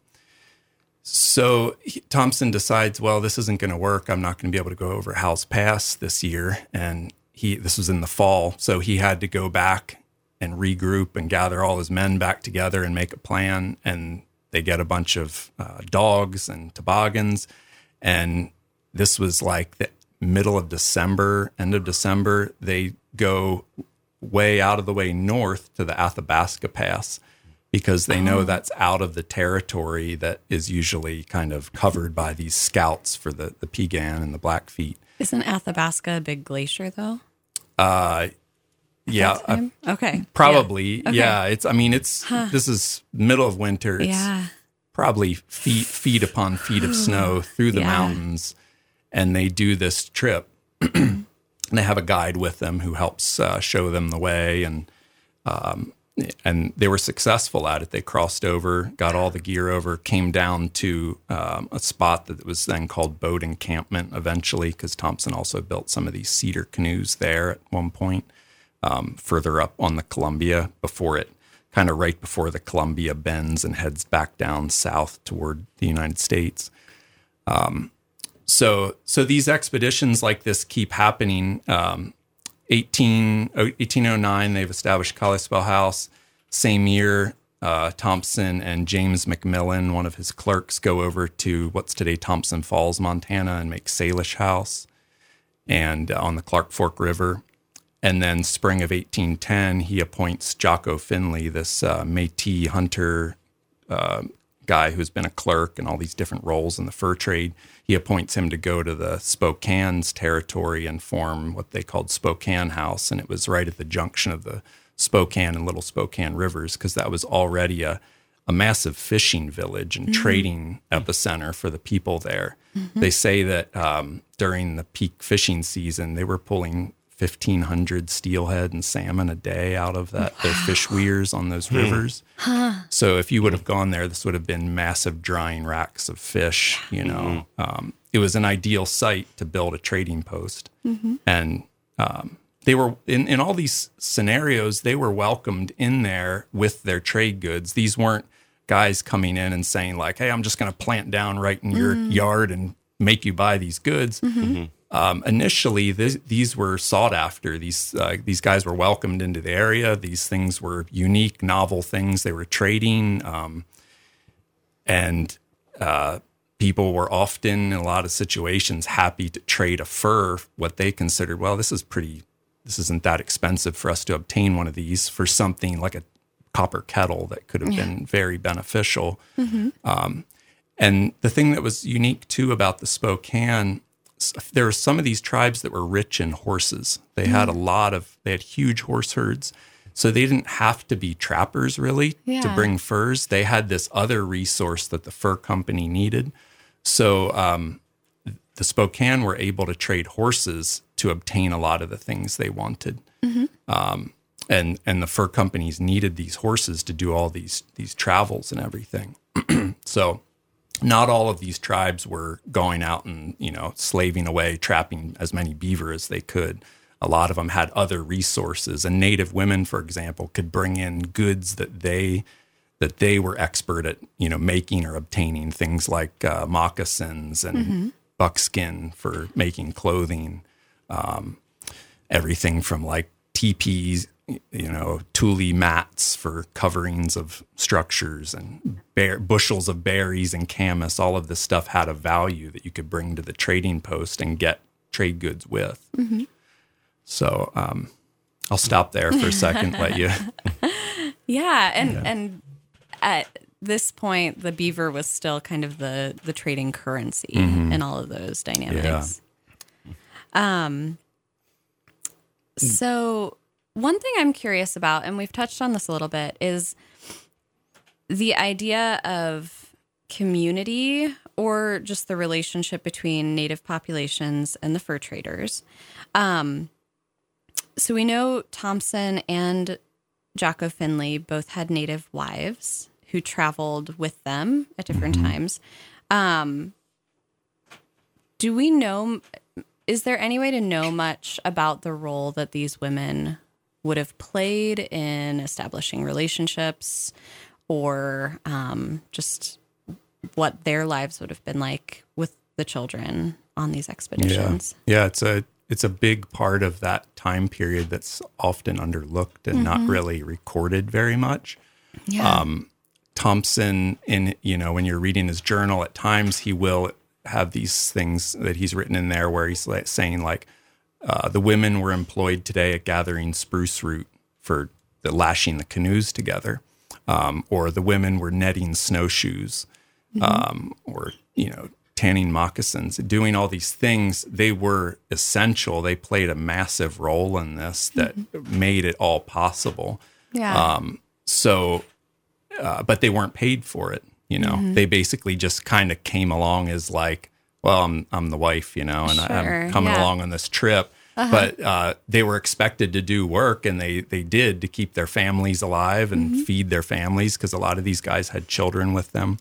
So he, Thompson decides, well, this isn't going to work. I'm not going to be able to go over Howse Pass this year. And he, this was in the fall. So he had to go back and regroup and gather all his men back together and make a plan. And they get a bunch of uh, dogs and toboggans. And this was like the middle of December, end of December. They go way out of the way north to the Athabasca Pass, because they know that's out of the territory that is usually kind of covered by these scouts for the, the Piegan and the Blackfeet. Isn't Athabasca a big glacier, though? Uh, yeah, That uh, time? Okay. probably. Yeah. Okay. Yeah, it's. I mean, it's. This is middle of winter. It's Yeah. probably feet feet upon feet of snow through the Yeah. mountains, and they do this trip. And they have a guide with them who helps uh, show them the way, and um, and they were successful at it. They crossed over, got all the gear over, came down to um, a spot that was then called Boat Encampment eventually, because Thompson also built some of these cedar canoes there at one point, um, further up on the Columbia, before it kind of right before the Columbia bends and heads back down south toward the United States. Um, so, so these expeditions like this keep happening. Um, eighteen oh nine, they've established Kalispell House. Same year, uh, Thompson and James McMillan, one of his clerks, go over to what's today Thompson Falls, Montana, and make Salish House, and uh, on the Clark Fork River. And then spring of eighteen ten, he appoints Jocko Finley, this uh, Métis hunter uh, guy who's been a clerk in all these different roles in the fur trade. He appoints him to go to the Spokane's territory and form what they called Spokane House. And it was right at the junction of the Spokane and Little Spokane rivers, because that was already a, a massive fishing village and mm-hmm. trading epicenter for the people there. Mm-hmm. They say that um, during the peak fishing season, they were pulling fifteen hundred steelhead and salmon a day out of that, wow. their fish weirs on those mm. rivers. Huh. So if you would have gone there, this would have been massive drying racks of fish, you know. Mm-hmm. Um, it was an ideal site to build a trading post. Mm-hmm. And um, they were, in, in all these scenarios, they were welcomed in there with their trade goods. These weren't guys coming in and saying like, hey, I'm just going to plant down right in your mm. yard and make you buy these goods. Mm-hmm. Mm-hmm. Um, initially, this, these were sought after. These uh, these guys were welcomed into the area. These things were unique, novel things they were trading, um, and uh, people were often, in a lot of situations, happy to trade a fur, what they considered, well, this is pretty, this isn't that expensive for us to obtain one of these, for something like a copper kettle that could have yeah. been very beneficial. Mm-hmm. Um, and the thing that was unique, too, about the Spokane, there were some of these tribes that were rich in horses. They mm. had a lot of, they had huge horse herds. So they didn't have to be trappers really yeah. to bring furs. They had this other resource that the fur company needed. So um, the Spokane were able to trade horses to obtain a lot of the things they wanted. Mm-hmm. Um, and and the fur companies needed these horses to do all these these travels and everything. So not all of these tribes were going out and, you know, slaving away, trapping as many beaver as they could. A lot of them had other resources, and Native women, for example, could bring in goods that they that they were expert at, you know, making or obtaining, things like uh, moccasins and mm-hmm. buckskin for making clothing, um, everything from like teepees, you know, tule mats for coverings of structures, and bear, bushels of berries and camas. All of this stuff had a value that you could bring to the trading post and get trade goods with. Mm-hmm. So um, I'll stop there for a second, let you. Yeah, and Yeah. and at this point, the beaver was still kind of the the trading currency mm-hmm. in all of those dynamics. Yeah. Um. So one thing I'm curious about, and we've touched on this a little bit, is the idea of community, or just the relationship between native populations and the fur traders. Um, so we know Thompson and Jocko Finley both had native wives who traveled with them at different mm-hmm. times. Um, do we know, is there any way to know much about the role that these women would have played in establishing relationships, or um, just what their lives would have been like with the children on these expeditions? Yeah, yeah it's a it's a big part of that time period that's often underlooked and mm-hmm. not really recorded very much. Yeah. Um, Thompson, in you know, when you're reading his journal, at times he will have these things that he's written in there where he's like, saying like, uh, the women were employed today at gathering spruce root for the lashing the canoes together, um, or the women were netting snowshoes, mm-hmm. um, or you know, tanning moccasins, doing all these things. They were essential. They played a massive role in this that mm-hmm. made it all possible. Yeah. Um, so, uh, but they weren't paid for it. You know, mm-hmm. they basically just kind of came along as like, well, I'm I'm the wife, you know, and sure, I'm coming yeah. along on this trip. Uh-huh. But uh, they were expected to do work, and they they did, to keep their families alive and mm-hmm. feed their families, because a lot of these guys had children with them.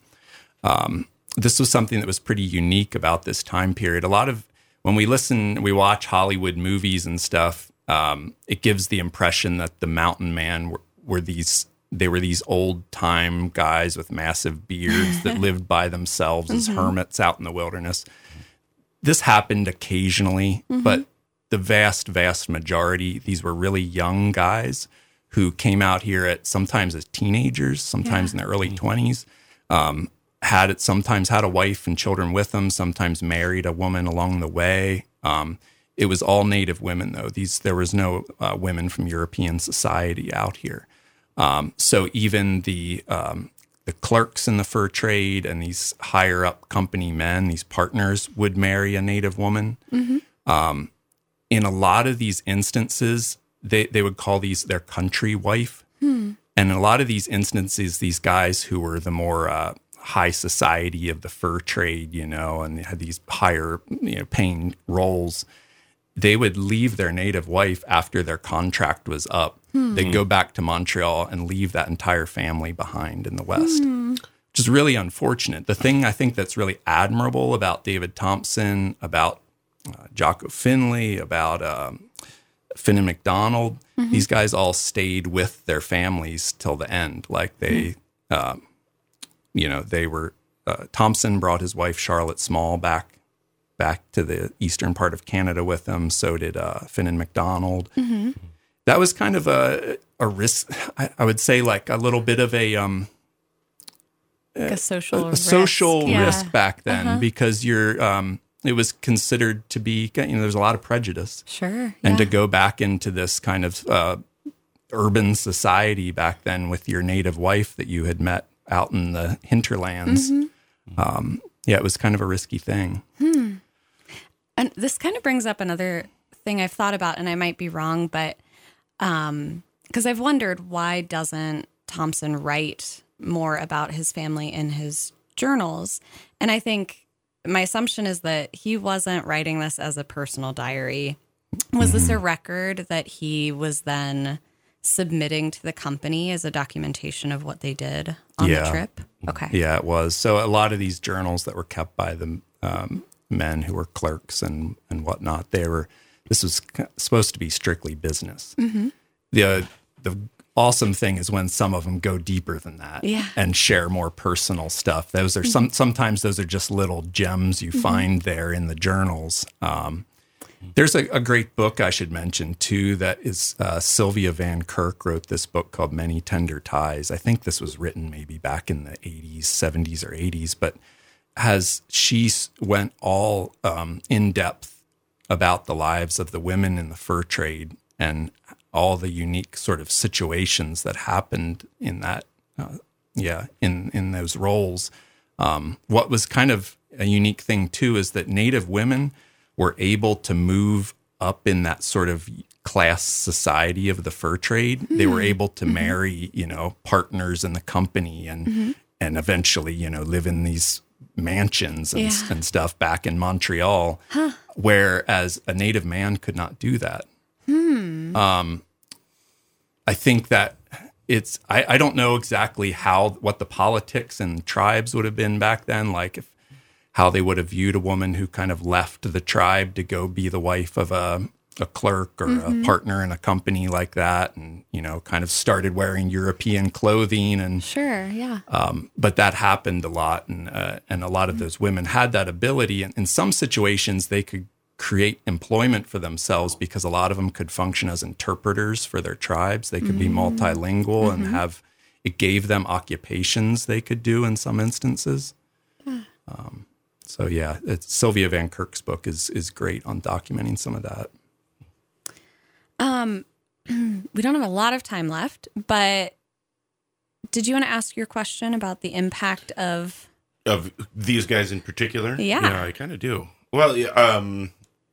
Um, this was something that was pretty unique about this time period. A lot of, when we listen, we watch Hollywood movies and stuff, um, it gives the impression that the mountain man were, were these, they were these old time guys with massive beards that lived by themselves as mm-hmm. hermits out in the wilderness. This happened occasionally, mm-hmm. but the vast, vast majority, these were really young guys who came out here at sometimes as teenagers, sometimes yeah. in their early twenties, um, had it sometimes had a wife and children with them, sometimes married a woman along the way. Um, it was all native women, though. These there was no uh, women from European society out here. Um, so even the um, the clerks in the fur trade and these higher up company men, these partners, would marry a native woman. Mm-hmm. Um, in a lot of these instances, they, they would call these their country wife. Hmm. And in a lot of these instances, these guys who were the more uh, high society of the fur trade, you know, and they had these higher, you know, paying roles, they would leave their native wife after their contract was up. Hmm. They'd go back to Montreal and leave that entire family behind in the West, hmm. which is really unfortunate. The thing I think that's really admirable about David Thompson, about uh, Jocko Finley, about um, Finan McDonald, mm-hmm. these guys all stayed with their families till the end. Like they, hmm. um, you know, they were, uh, Thompson brought his wife, Charlotte Small, back back to the eastern part of Canada with him. So did uh, Finan McDonald. Mm-hmm. That was kind of a a risk. I, I would say like a little bit of a um, like a social a, a risk. social Yeah. risk back then uh-huh. because you're um, it was considered to be, you know, there's a lot of prejudice. Sure. And yeah. to go back into this kind of uh, urban society back then with your native wife that you had met out in the hinterlands, mm-hmm. um, yeah, it was kind of a risky thing. Hmm. And this kind of brings up another thing I've thought about, and I might be wrong, but um, because I've wondered, why doesn't Thompson write more about his family in his journals? And I think my assumption is that he wasn't writing this as a personal diary. Was mm-hmm. this a record that he was then submitting to the company as a documentation of what they did on yeah. the trip? Okay. Yeah, it was. So a lot of these journals that were kept by the um, men who were clerks and, and whatnot, they were, this was supposed to be strictly business. Mm-hmm. The, the awesome thing is when some of them go deeper than that Yeah. and share more personal stuff. Those are some, sometimes those are just little gems you find there in the journals. Um, there's a, a great book I should mention too, that is uh, Sylvia Van Kirk wrote this book called Many Tender Ties. I think this was written maybe back in the eighties, seventies or eighties, but has she s- went all um, in depth about the lives of the women in the fur trade and all the unique sort of situations that happened in that, uh, yeah, in, in those roles. Um, what was kind of a unique thing too is that Native women were able to move up in that sort of class society of the fur trade. Mm-hmm. They were able to mm-hmm. marry, you know, partners in the company and mm-hmm. and eventually, you know, live in these mansions and, yeah. and stuff back in Montreal, huh. whereas a Native man could not do that. Hmm. Um, I think that it's, I, I don't know exactly how, what the politics and tribes would have been back then, like if, how they would have viewed a woman who kind of left the tribe to go be the wife of a, a clerk or mm-hmm. a partner in a company like that. And, you know, kind of started wearing European clothing and sure. Yeah. Um, but that happened a lot. And, uh, and a lot of those women had that ability. And in some situations they could create employment for themselves because a lot of them could function as interpreters for their tribes. They could mm-hmm. be multilingual mm-hmm. and have, it gave them occupations they could do in some instances. Yeah. Um, so yeah, it's, Sylvia Van Kirk's book is is great on documenting some of that. Um, we don't have a lot of time left, but did you want to ask your question about the impact of of these guys in particular? Yeah, yeah, I kind of do. Well, um,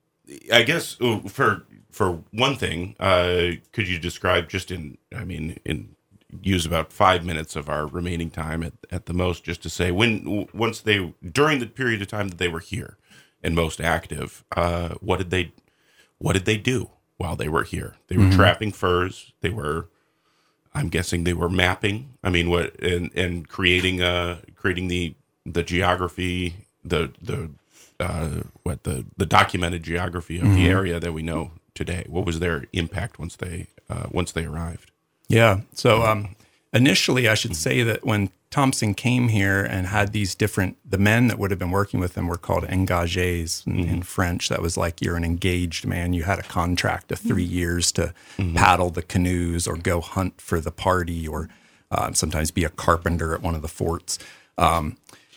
I guess for for one thing, uh, could you describe just in, I mean, in use about five minutes of our remaining time at, at the most, just to say when once they during the period of time that they were here and most active, uh, what did they what did they do while they were here? They were mm-hmm. trapping furs. They were, I'm guessing, they were mapping. I mean, what and and creating uh creating the the geography, the the uh, what the the documented geography of mm-hmm. the area that we know today. What was their impact once they uh, once they arrived? Yeah. So um, initially, I should say that when Thompson came here and had these different, the men that would have been working with him were called engagés in, mm-hmm. in French. That was like you're an engaged man. You had a contract of three mm-hmm. years to mm-hmm. paddle the canoes or go hunt for the party or uh, sometimes be a carpenter at one of the forts. Um,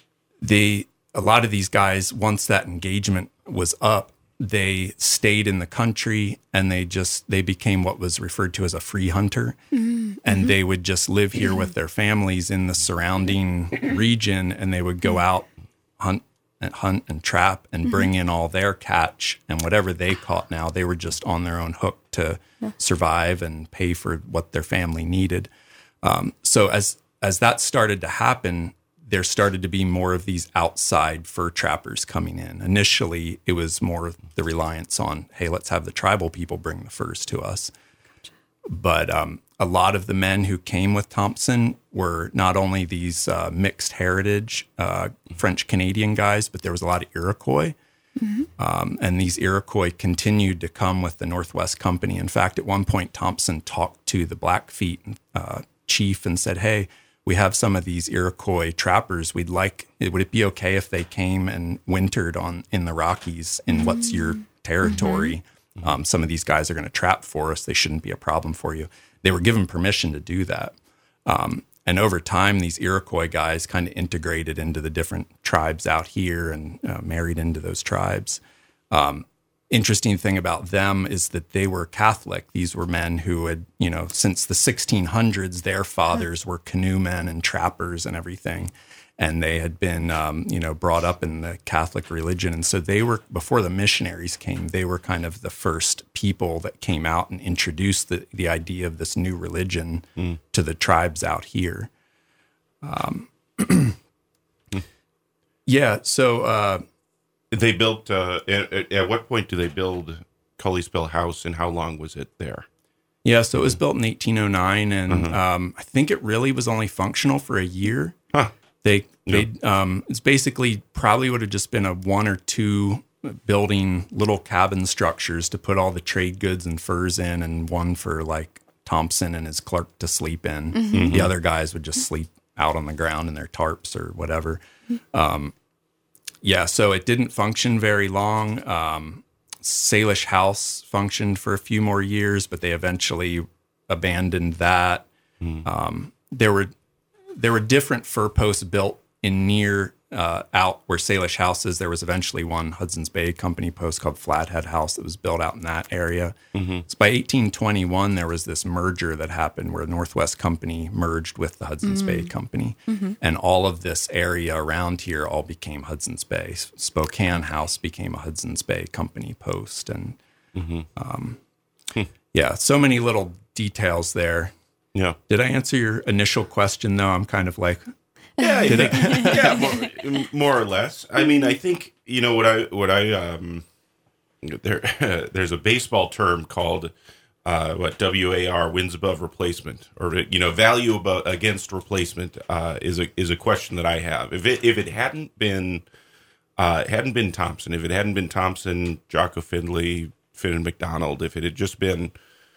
they, a lot of these guys, once that engagement was up, they stayed in the country and they just, they became what was referred to as a free hunter. Mm-hmm. And they would just live here with their families in the surrounding region, and they would go out, hunt and hunt and trap and bring in all their catch, and whatever they caught now, they were just on their own hook to survive and pay for what their family needed. Um, so as, as that started to happen, there started to be more of these outside fur trappers coming in. Initially, it was more the reliance on, hey, let's have the tribal people bring the furs to us. Gotcha. But um, a lot of the men who came with Thompson were not only these uh, mixed heritage uh, French-Canadian guys, but there was a lot of Iroquois. Mm-hmm. Um, and these Iroquois continued to come with the Northwest Company. In fact, at one point, Thompson talked to the Blackfeet uh, chief and said, hey, we have some of these Iroquois trappers. We'd like, would it be okay if they came and wintered on in the Rockies in mm-hmm. what's your territory? Mm-hmm. Um, some of these guys are going to trap for us. They shouldn't be a problem for you. They were given permission to do that. Um, and over time, these Iroquois guys kind of integrated into the different tribes out here and uh, married into those tribes. Um, Interesting thing about them is that they were Catholic. These were men who had, you know, since the sixteen hundreds, their fathers were canoemen and trappers and everything. And they had been, um, you know, brought up in the Catholic religion. And so they were, before the missionaries came, they were kind of the first people that came out and introduced the, the idea of this new religion mm. to the tribes out here. Um, yeah, so... Uh, They built, uh, at, at what point do they build Kalispell House, and how long was it there? Yeah, so it was built in eighteen oh nine, and mm-hmm. um, I think it really was only functional for a year. Huh. They, they, yep. um, it's basically probably would have just been a one or two building little cabin structures to put all the trade goods and furs in, and one for like Thompson and his clerk to sleep in. Mm-hmm. The other guys would just sleep out on the ground in their tarps or whatever. Um, yeah, so it didn't function very long. Um, Salish House functioned for a few more years, but they eventually abandoned that. Mm. Um, there were there were different fur posts built in near uh, out where Salish House is. There was eventually one Hudson's Bay Company post called Flathead House that was built out in that area. Mm-hmm. So by eighteen twenty-one, there was this merger that happened where Northwest Company merged with the Hudson's mm-hmm. Bay Company. Mm-hmm. And all of this area around here all became Hudson's Bay. Spokane House became a Hudson's Bay Company post. And mm-hmm. um, hmm. yeah, so many little details there. Yeah. Did I answer your initial question, though? I'm kind of like... Yeah, yeah, yeah more, more or less. I mean, I think, you know, what I, what I, um, there, there's a baseball term called, uh, what, W A R, wins above replacement, or, you know, value above, against replacement, uh, is a, is a question that I have. If it, if it hadn't been, uh, hadn't been Thompson, if it hadn't been Thompson, Jocko Findlay, Finn and McDonald, if it had just been,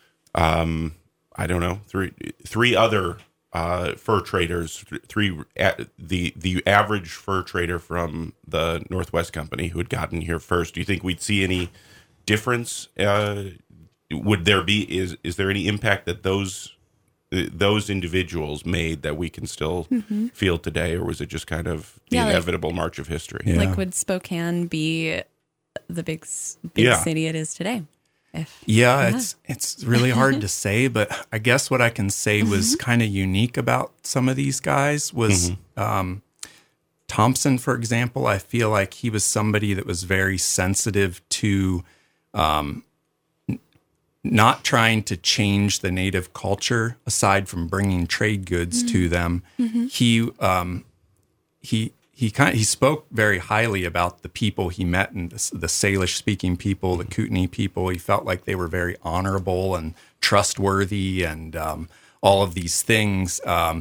um, I don't know, three, three other, Uh, fur traders, three the the average fur trader from the Northwest Company who had gotten here first. Do you think we'd see any difference? Uh, would there be is is there any impact that those those individuals made that we can still mm-hmm. feel today, or was it just kind of the yeah, inevitable like, march of history? Yeah. Like, would Spokane be the big big yeah. city it is today? If, yeah, yeah, it's it's really hard to say, but I guess what I can say mm-hmm. was kind of unique about some of these guys was mm-hmm. um, Thompson, for example. I feel like he was somebody that was very sensitive to um, n- not trying to change the native culture aside from bringing trade goods mm-hmm. to them. Mm-hmm. He um, he. He kind of, he spoke very highly about the people he met and the, the Salish-speaking people, the Kootenai people. He felt like they were very honorable and trustworthy, and um, all of these things. Um,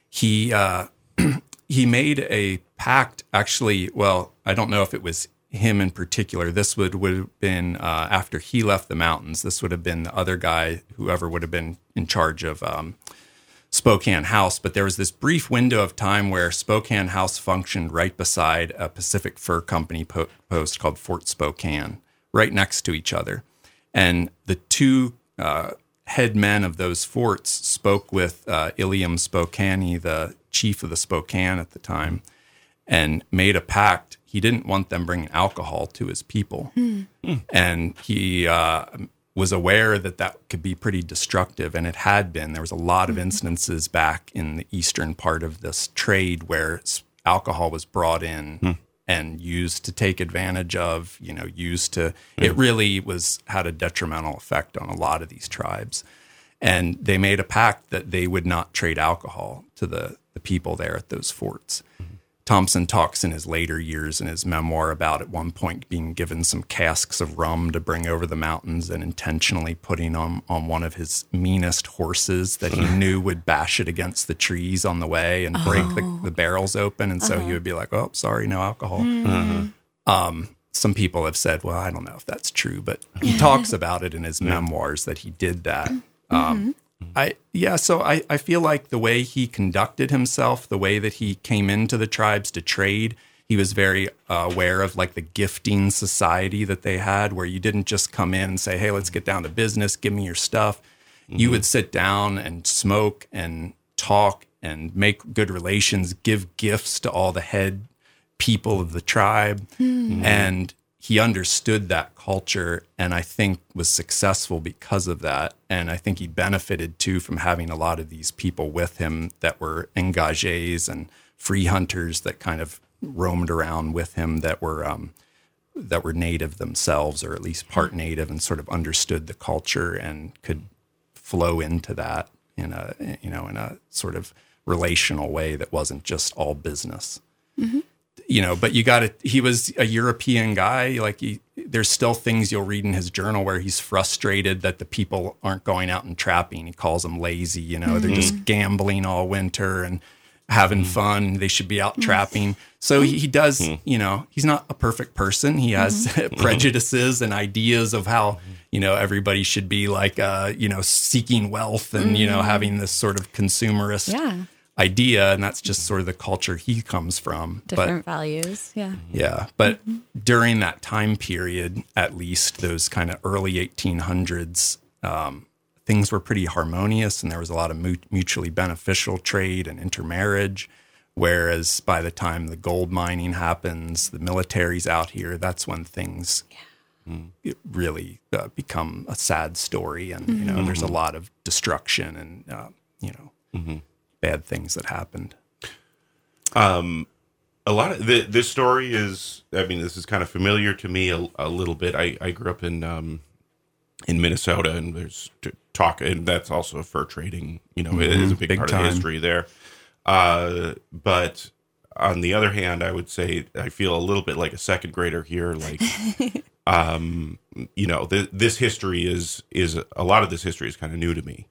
he uh, he made a pact. Actually, well, I don't know if it was him in particular. This would would have been uh, after he left the mountains. This would have been the other guy, whoever would have been in charge of. Um, Spokane House, but there was this brief window of time where Spokane House functioned right beside a Pacific Fur Company po- post called Fort Spokane, right next to each other. And the two uh, head men of those forts spoke with uh, Iliam Spokane, the chief of the Spokane at the time, and made a pact. He didn't want them bringing alcohol to his people. Mm. And he... Uh, was aware that that could be pretty destructive, and it had been. There was a lot of instances back in the eastern part of this trade where alcohol was brought in mm. and used to take advantage of, you know, used to, mm. it really was, had a detrimental effect on a lot of these tribes. And they made a pact that they would not trade alcohol to the, the people there at those forts. Mm. Thompson talks in his later years in his memoir about at one point being given some casks of rum to bring over the mountains and intentionally putting on, on one of his meanest horses that he knew would bash it against the trees on the way and break oh. the, the barrels open. And so uh-huh. he would be like, oh, sorry, no alcohol. Mm. Uh-huh. Um, some people have said, well, I don't know if that's true, but he talks about it in his yeah. memoirs that he did that. Mm-hmm. Um, I yeah, so I, I feel like the way he conducted himself, the way that he came into the tribes to trade, he was very uh, aware of like the gifting society that they had, where you didn't just come in and say, hey, let's get down to business, give me your stuff. Mm-hmm. You would sit down and smoke and talk and make good relations, give gifts to all the head people of the tribe. Mm-hmm. And he understood that culture, and I think was successful because of that. And I think he benefited too from having a lot of these people with him that were engagés and free hunters that kind of roamed around with him that were um, that were native themselves, or at least part native, and sort of understood the culture and could flow into that in a you know in a sort of relational way that wasn't just all business. Mm-hmm. You know, but you got to, he was a European guy. Like he, there's still things you'll read in his journal where he's frustrated that the people aren't going out and trapping. He calls them lazy, you know, mm-hmm. they're just gambling all winter. And having fun. They should be out trapping. So he, he does, you know, he's not a perfect person. He has prejudices and ideas of how, you know, everybody should be like, uh, you know, seeking wealth and, you know, having this sort of consumerist Yeah. idea. And that's just sort of the culture he comes from. Different But values. Yeah. yeah, but during that time period, at least those kind of early eighteen hundreds, um, things were pretty harmonious and there was a lot of mu- mutually beneficial trade and intermarriage. Whereas by the time the gold mining happens, the military's out here, that's when things yeah. really uh, become a sad story. And, mm-hmm. you know, there's a lot of destruction and, uh, you know, mm-hmm. bad things that happened. Um, a lot of the, this story is, I mean, this is kind of familiar to me a, a little bit. I, I grew up in, um, in Minnesota, and there's talk, and that's also fur trading, you know, mm-hmm. it is a big, big part time. of history there. Uh, but on the other hand, I would say I feel a little bit like a second grader here. Like, um, you know, th- this history is, is a lot of this history is kind of new to me,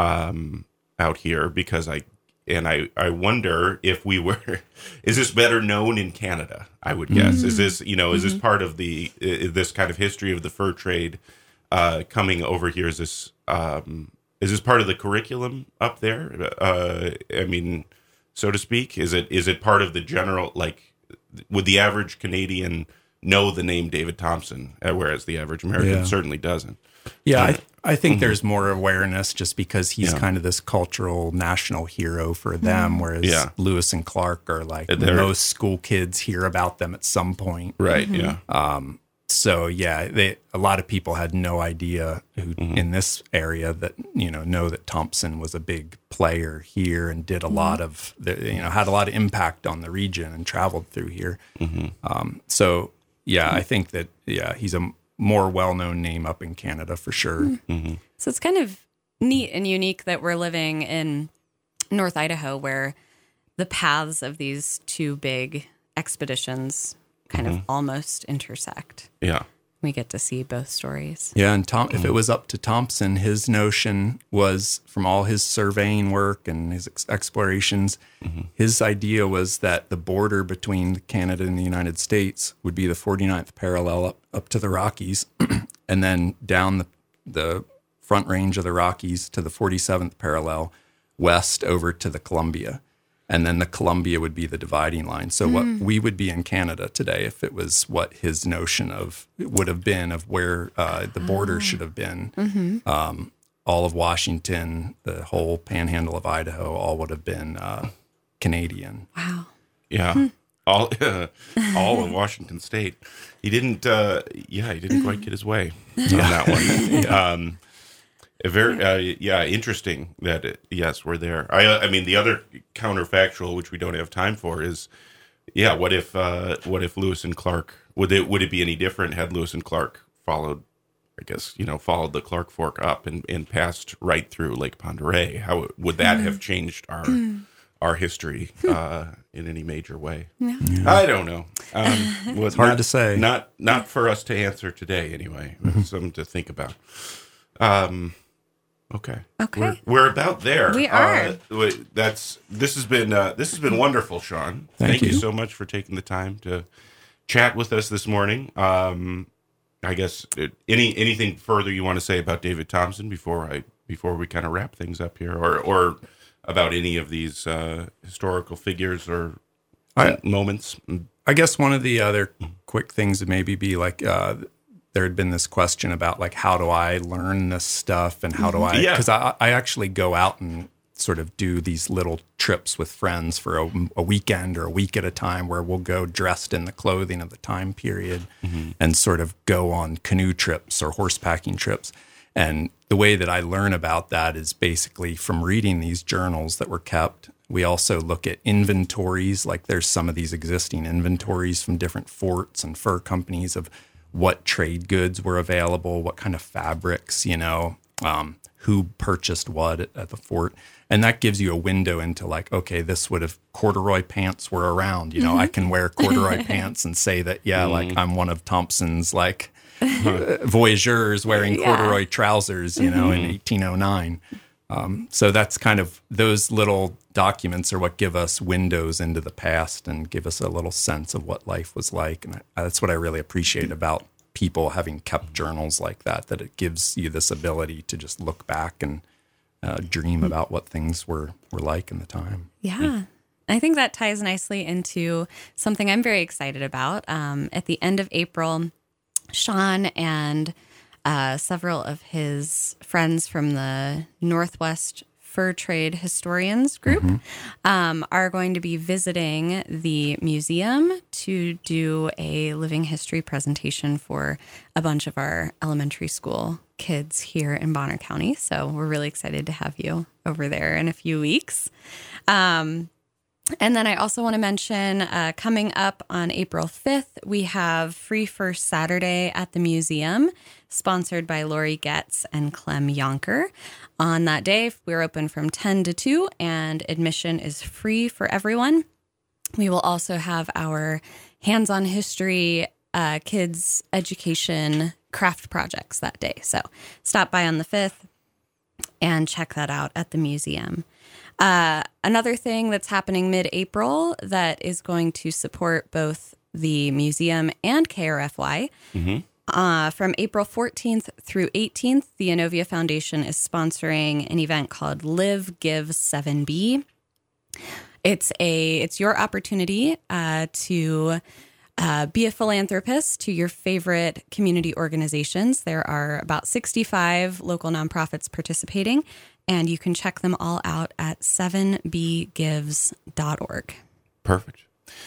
um, out here because I, and I, I wonder if we were, is this better known in Canada? I would guess. Mm-hmm. Is this, you know, is mm-hmm. this part of the, is this kind of history of the fur trade, uh, coming over here? Is this, um, is this part of the curriculum up there? Uh, I mean, so to speak, is it, is it part of the general, like, would the average Canadian know the name David Thompson, whereas the average American yeah. certainly doesn't? Yeah, I, I think mm-hmm. there's more awareness just because he's yeah. kind of this cultural national hero for them, whereas yeah. Lewis and Clark are like They're, most school kids hear about them at some point. Right, mm-hmm. yeah. Um, so, yeah, they a lot of people had no idea who mm-hmm. in this area that, you know, know that Thompson was a big player here and did a mm-hmm. lot of, the, you know, had a lot of impact on the region and traveled through here. Mm-hmm. Um, so, yeah, I think that, yeah, he's a more well-known name up in Canada for sure. Mm-hmm. So it's kind of neat and unique that we're living in North Idaho where the paths of these two big expeditions kind mm-hmm. of almost intersect. Yeah. We get to see both stories. Yeah, and Tom, if it was up to Thompson, his notion was from all his surveying work and his ex- explorations, mm-hmm. his idea was that the border between Canada and the United States would be the forty-ninth parallel up, up to the Rockies, and then down the, the front range of the Rockies to the forty-seventh parallel, west over to the Columbia. And then the Columbia would be the dividing line. So mm. what we would be in Canada today if it was what his notion of would have been of where uh, the border oh. should have been. Mm-hmm. Um, all of Washington, the whole panhandle of Idaho, all would have been uh, Canadian. Wow. Yeah. Hmm. All uh, all of Washington State. He didn't, uh, yeah, he didn't quite get his way on that one. yeah. Um, A very, uh, yeah, interesting that, it, yes, we're there. I I mean, the other counterfactual, which we don't have time for, is, yeah, what if uh, what if Lewis and Clark, would it would it be any different had Lewis and Clark followed, I guess, you know, followed the Clark Fork up and, and passed right through Lake Pend Oreille? How would that have changed our our history uh, in any major way? Yeah. Yeah. I don't know. Um, well, it's hard not, to say. Not, not for us to answer today, anyway. Mm-hmm. Something to think about. Um. Okay. Okay. We're, we're about there. We are. Uh, that's this has been uh, this has been wonderful, Sean. Thank, Thank you. you so much for taking the time to chat with us this morning. Um, I guess uh, any anything further you want to say about David Thompson before I before we kind of wrap things up here, or or about any of these uh, historical figures or I, moments? I guess one of the other quick things would maybe be like. Uh, There had been this question about like, how do I learn this stuff and how do I, because yeah. I, I actually go out and sort of do these little trips with friends for a, a weekend or a week at a time where we'll go dressed in the clothing of the time period mm-hmm. and sort of go on canoe trips or horsepacking trips. And the way that I learn about that is basically from reading these journals that were kept. We also look at inventories, like there's some of these existing inventories from different forts and fur companies of what trade goods were available, what kind of fabrics, you know, um, who purchased what at, at the fort. And that gives you a window into like, okay, this would have corduroy pants were around, you know, mm-hmm. I can wear corduroy pants and say that, yeah, mm-hmm. like I'm one of Thompson's like uh, voyageurs wearing yeah. corduroy trousers, you know, mm-hmm. in eighteen oh nine. Um, so that's kind of those little documents are what give us windows into the past and give us a little sense of what life was like. And I, that's what I really appreciate about people having kept journals like that, that it gives you this ability to just look back and uh, dream about what things were, were like in the time. Yeah. I think that ties nicely into something I'm very excited about. Um, at the end of April, Sean and uh, several of his friends from the Northwest Fur Trade Historians group mm-hmm. um, are going to be visiting the museum to do a living history presentation for a bunch of our elementary school kids here in Bonner County. So we're really excited to have you over there in a few weeks. Um, and then I also want to mention uh, coming up on April fifth, we have Free First Saturday at the museum, sponsored by Lori Getz and Clem Yonker. On that day, we're open from ten to two, and admission is free for everyone. We will also have our hands-on history uh, kids education craft projects that day. So stop by on the fifth and check that out at the museum. Uh, another thing that's happening mid-April that is going to support both the museum and K R F Y. Mm-hmm. Uh, from April fourteenth through eighteenth, the Inovia Foundation is sponsoring an event called Live Give seven B. It's a it's your opportunity uh, to uh, be a philanthropist to your favorite community organizations. There are about sixty-five local nonprofits participating, and you can check them all out at seven b gives dot org. Perfect.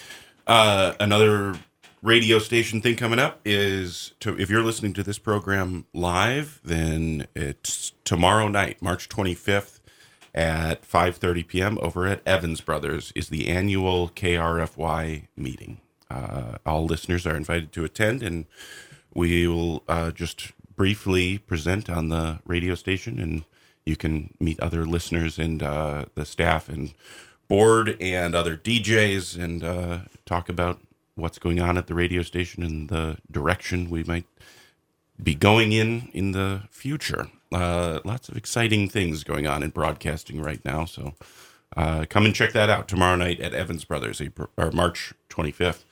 Uh, another radio station thing coming up is, to, if you're listening to this program live, then it's tomorrow night, March twenty-fifth at five thirty p.m. over at Evans Brothers is the annual K R F Y meeting. Uh, all listeners are invited to attend, and we will uh, just briefly present on the radio station, and you can meet other listeners and uh, the staff and board and other D Js and uh, talk about what's going on at the radio station and the direction we might be going in in the future. Uh, lots of exciting things going on in broadcasting right now. So uh, come and check that out tomorrow night at Evans Brothers, April, or March twenty-fifth.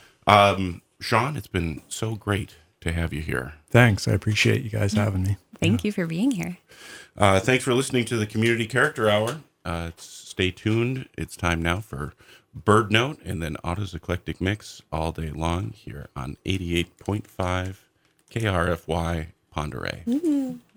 Um, Sean, it's been so great to have you here. Thanks. I appreciate you guys having me. Thank yeah. you for being here. Uh, thanks for listening to the Community Character Hour. Uh, stay tuned. It's time now for Bird Note and then Otto's Eclectic Mix all day long here on eighty-eight point five K R F Y Ponderay. Mm-hmm.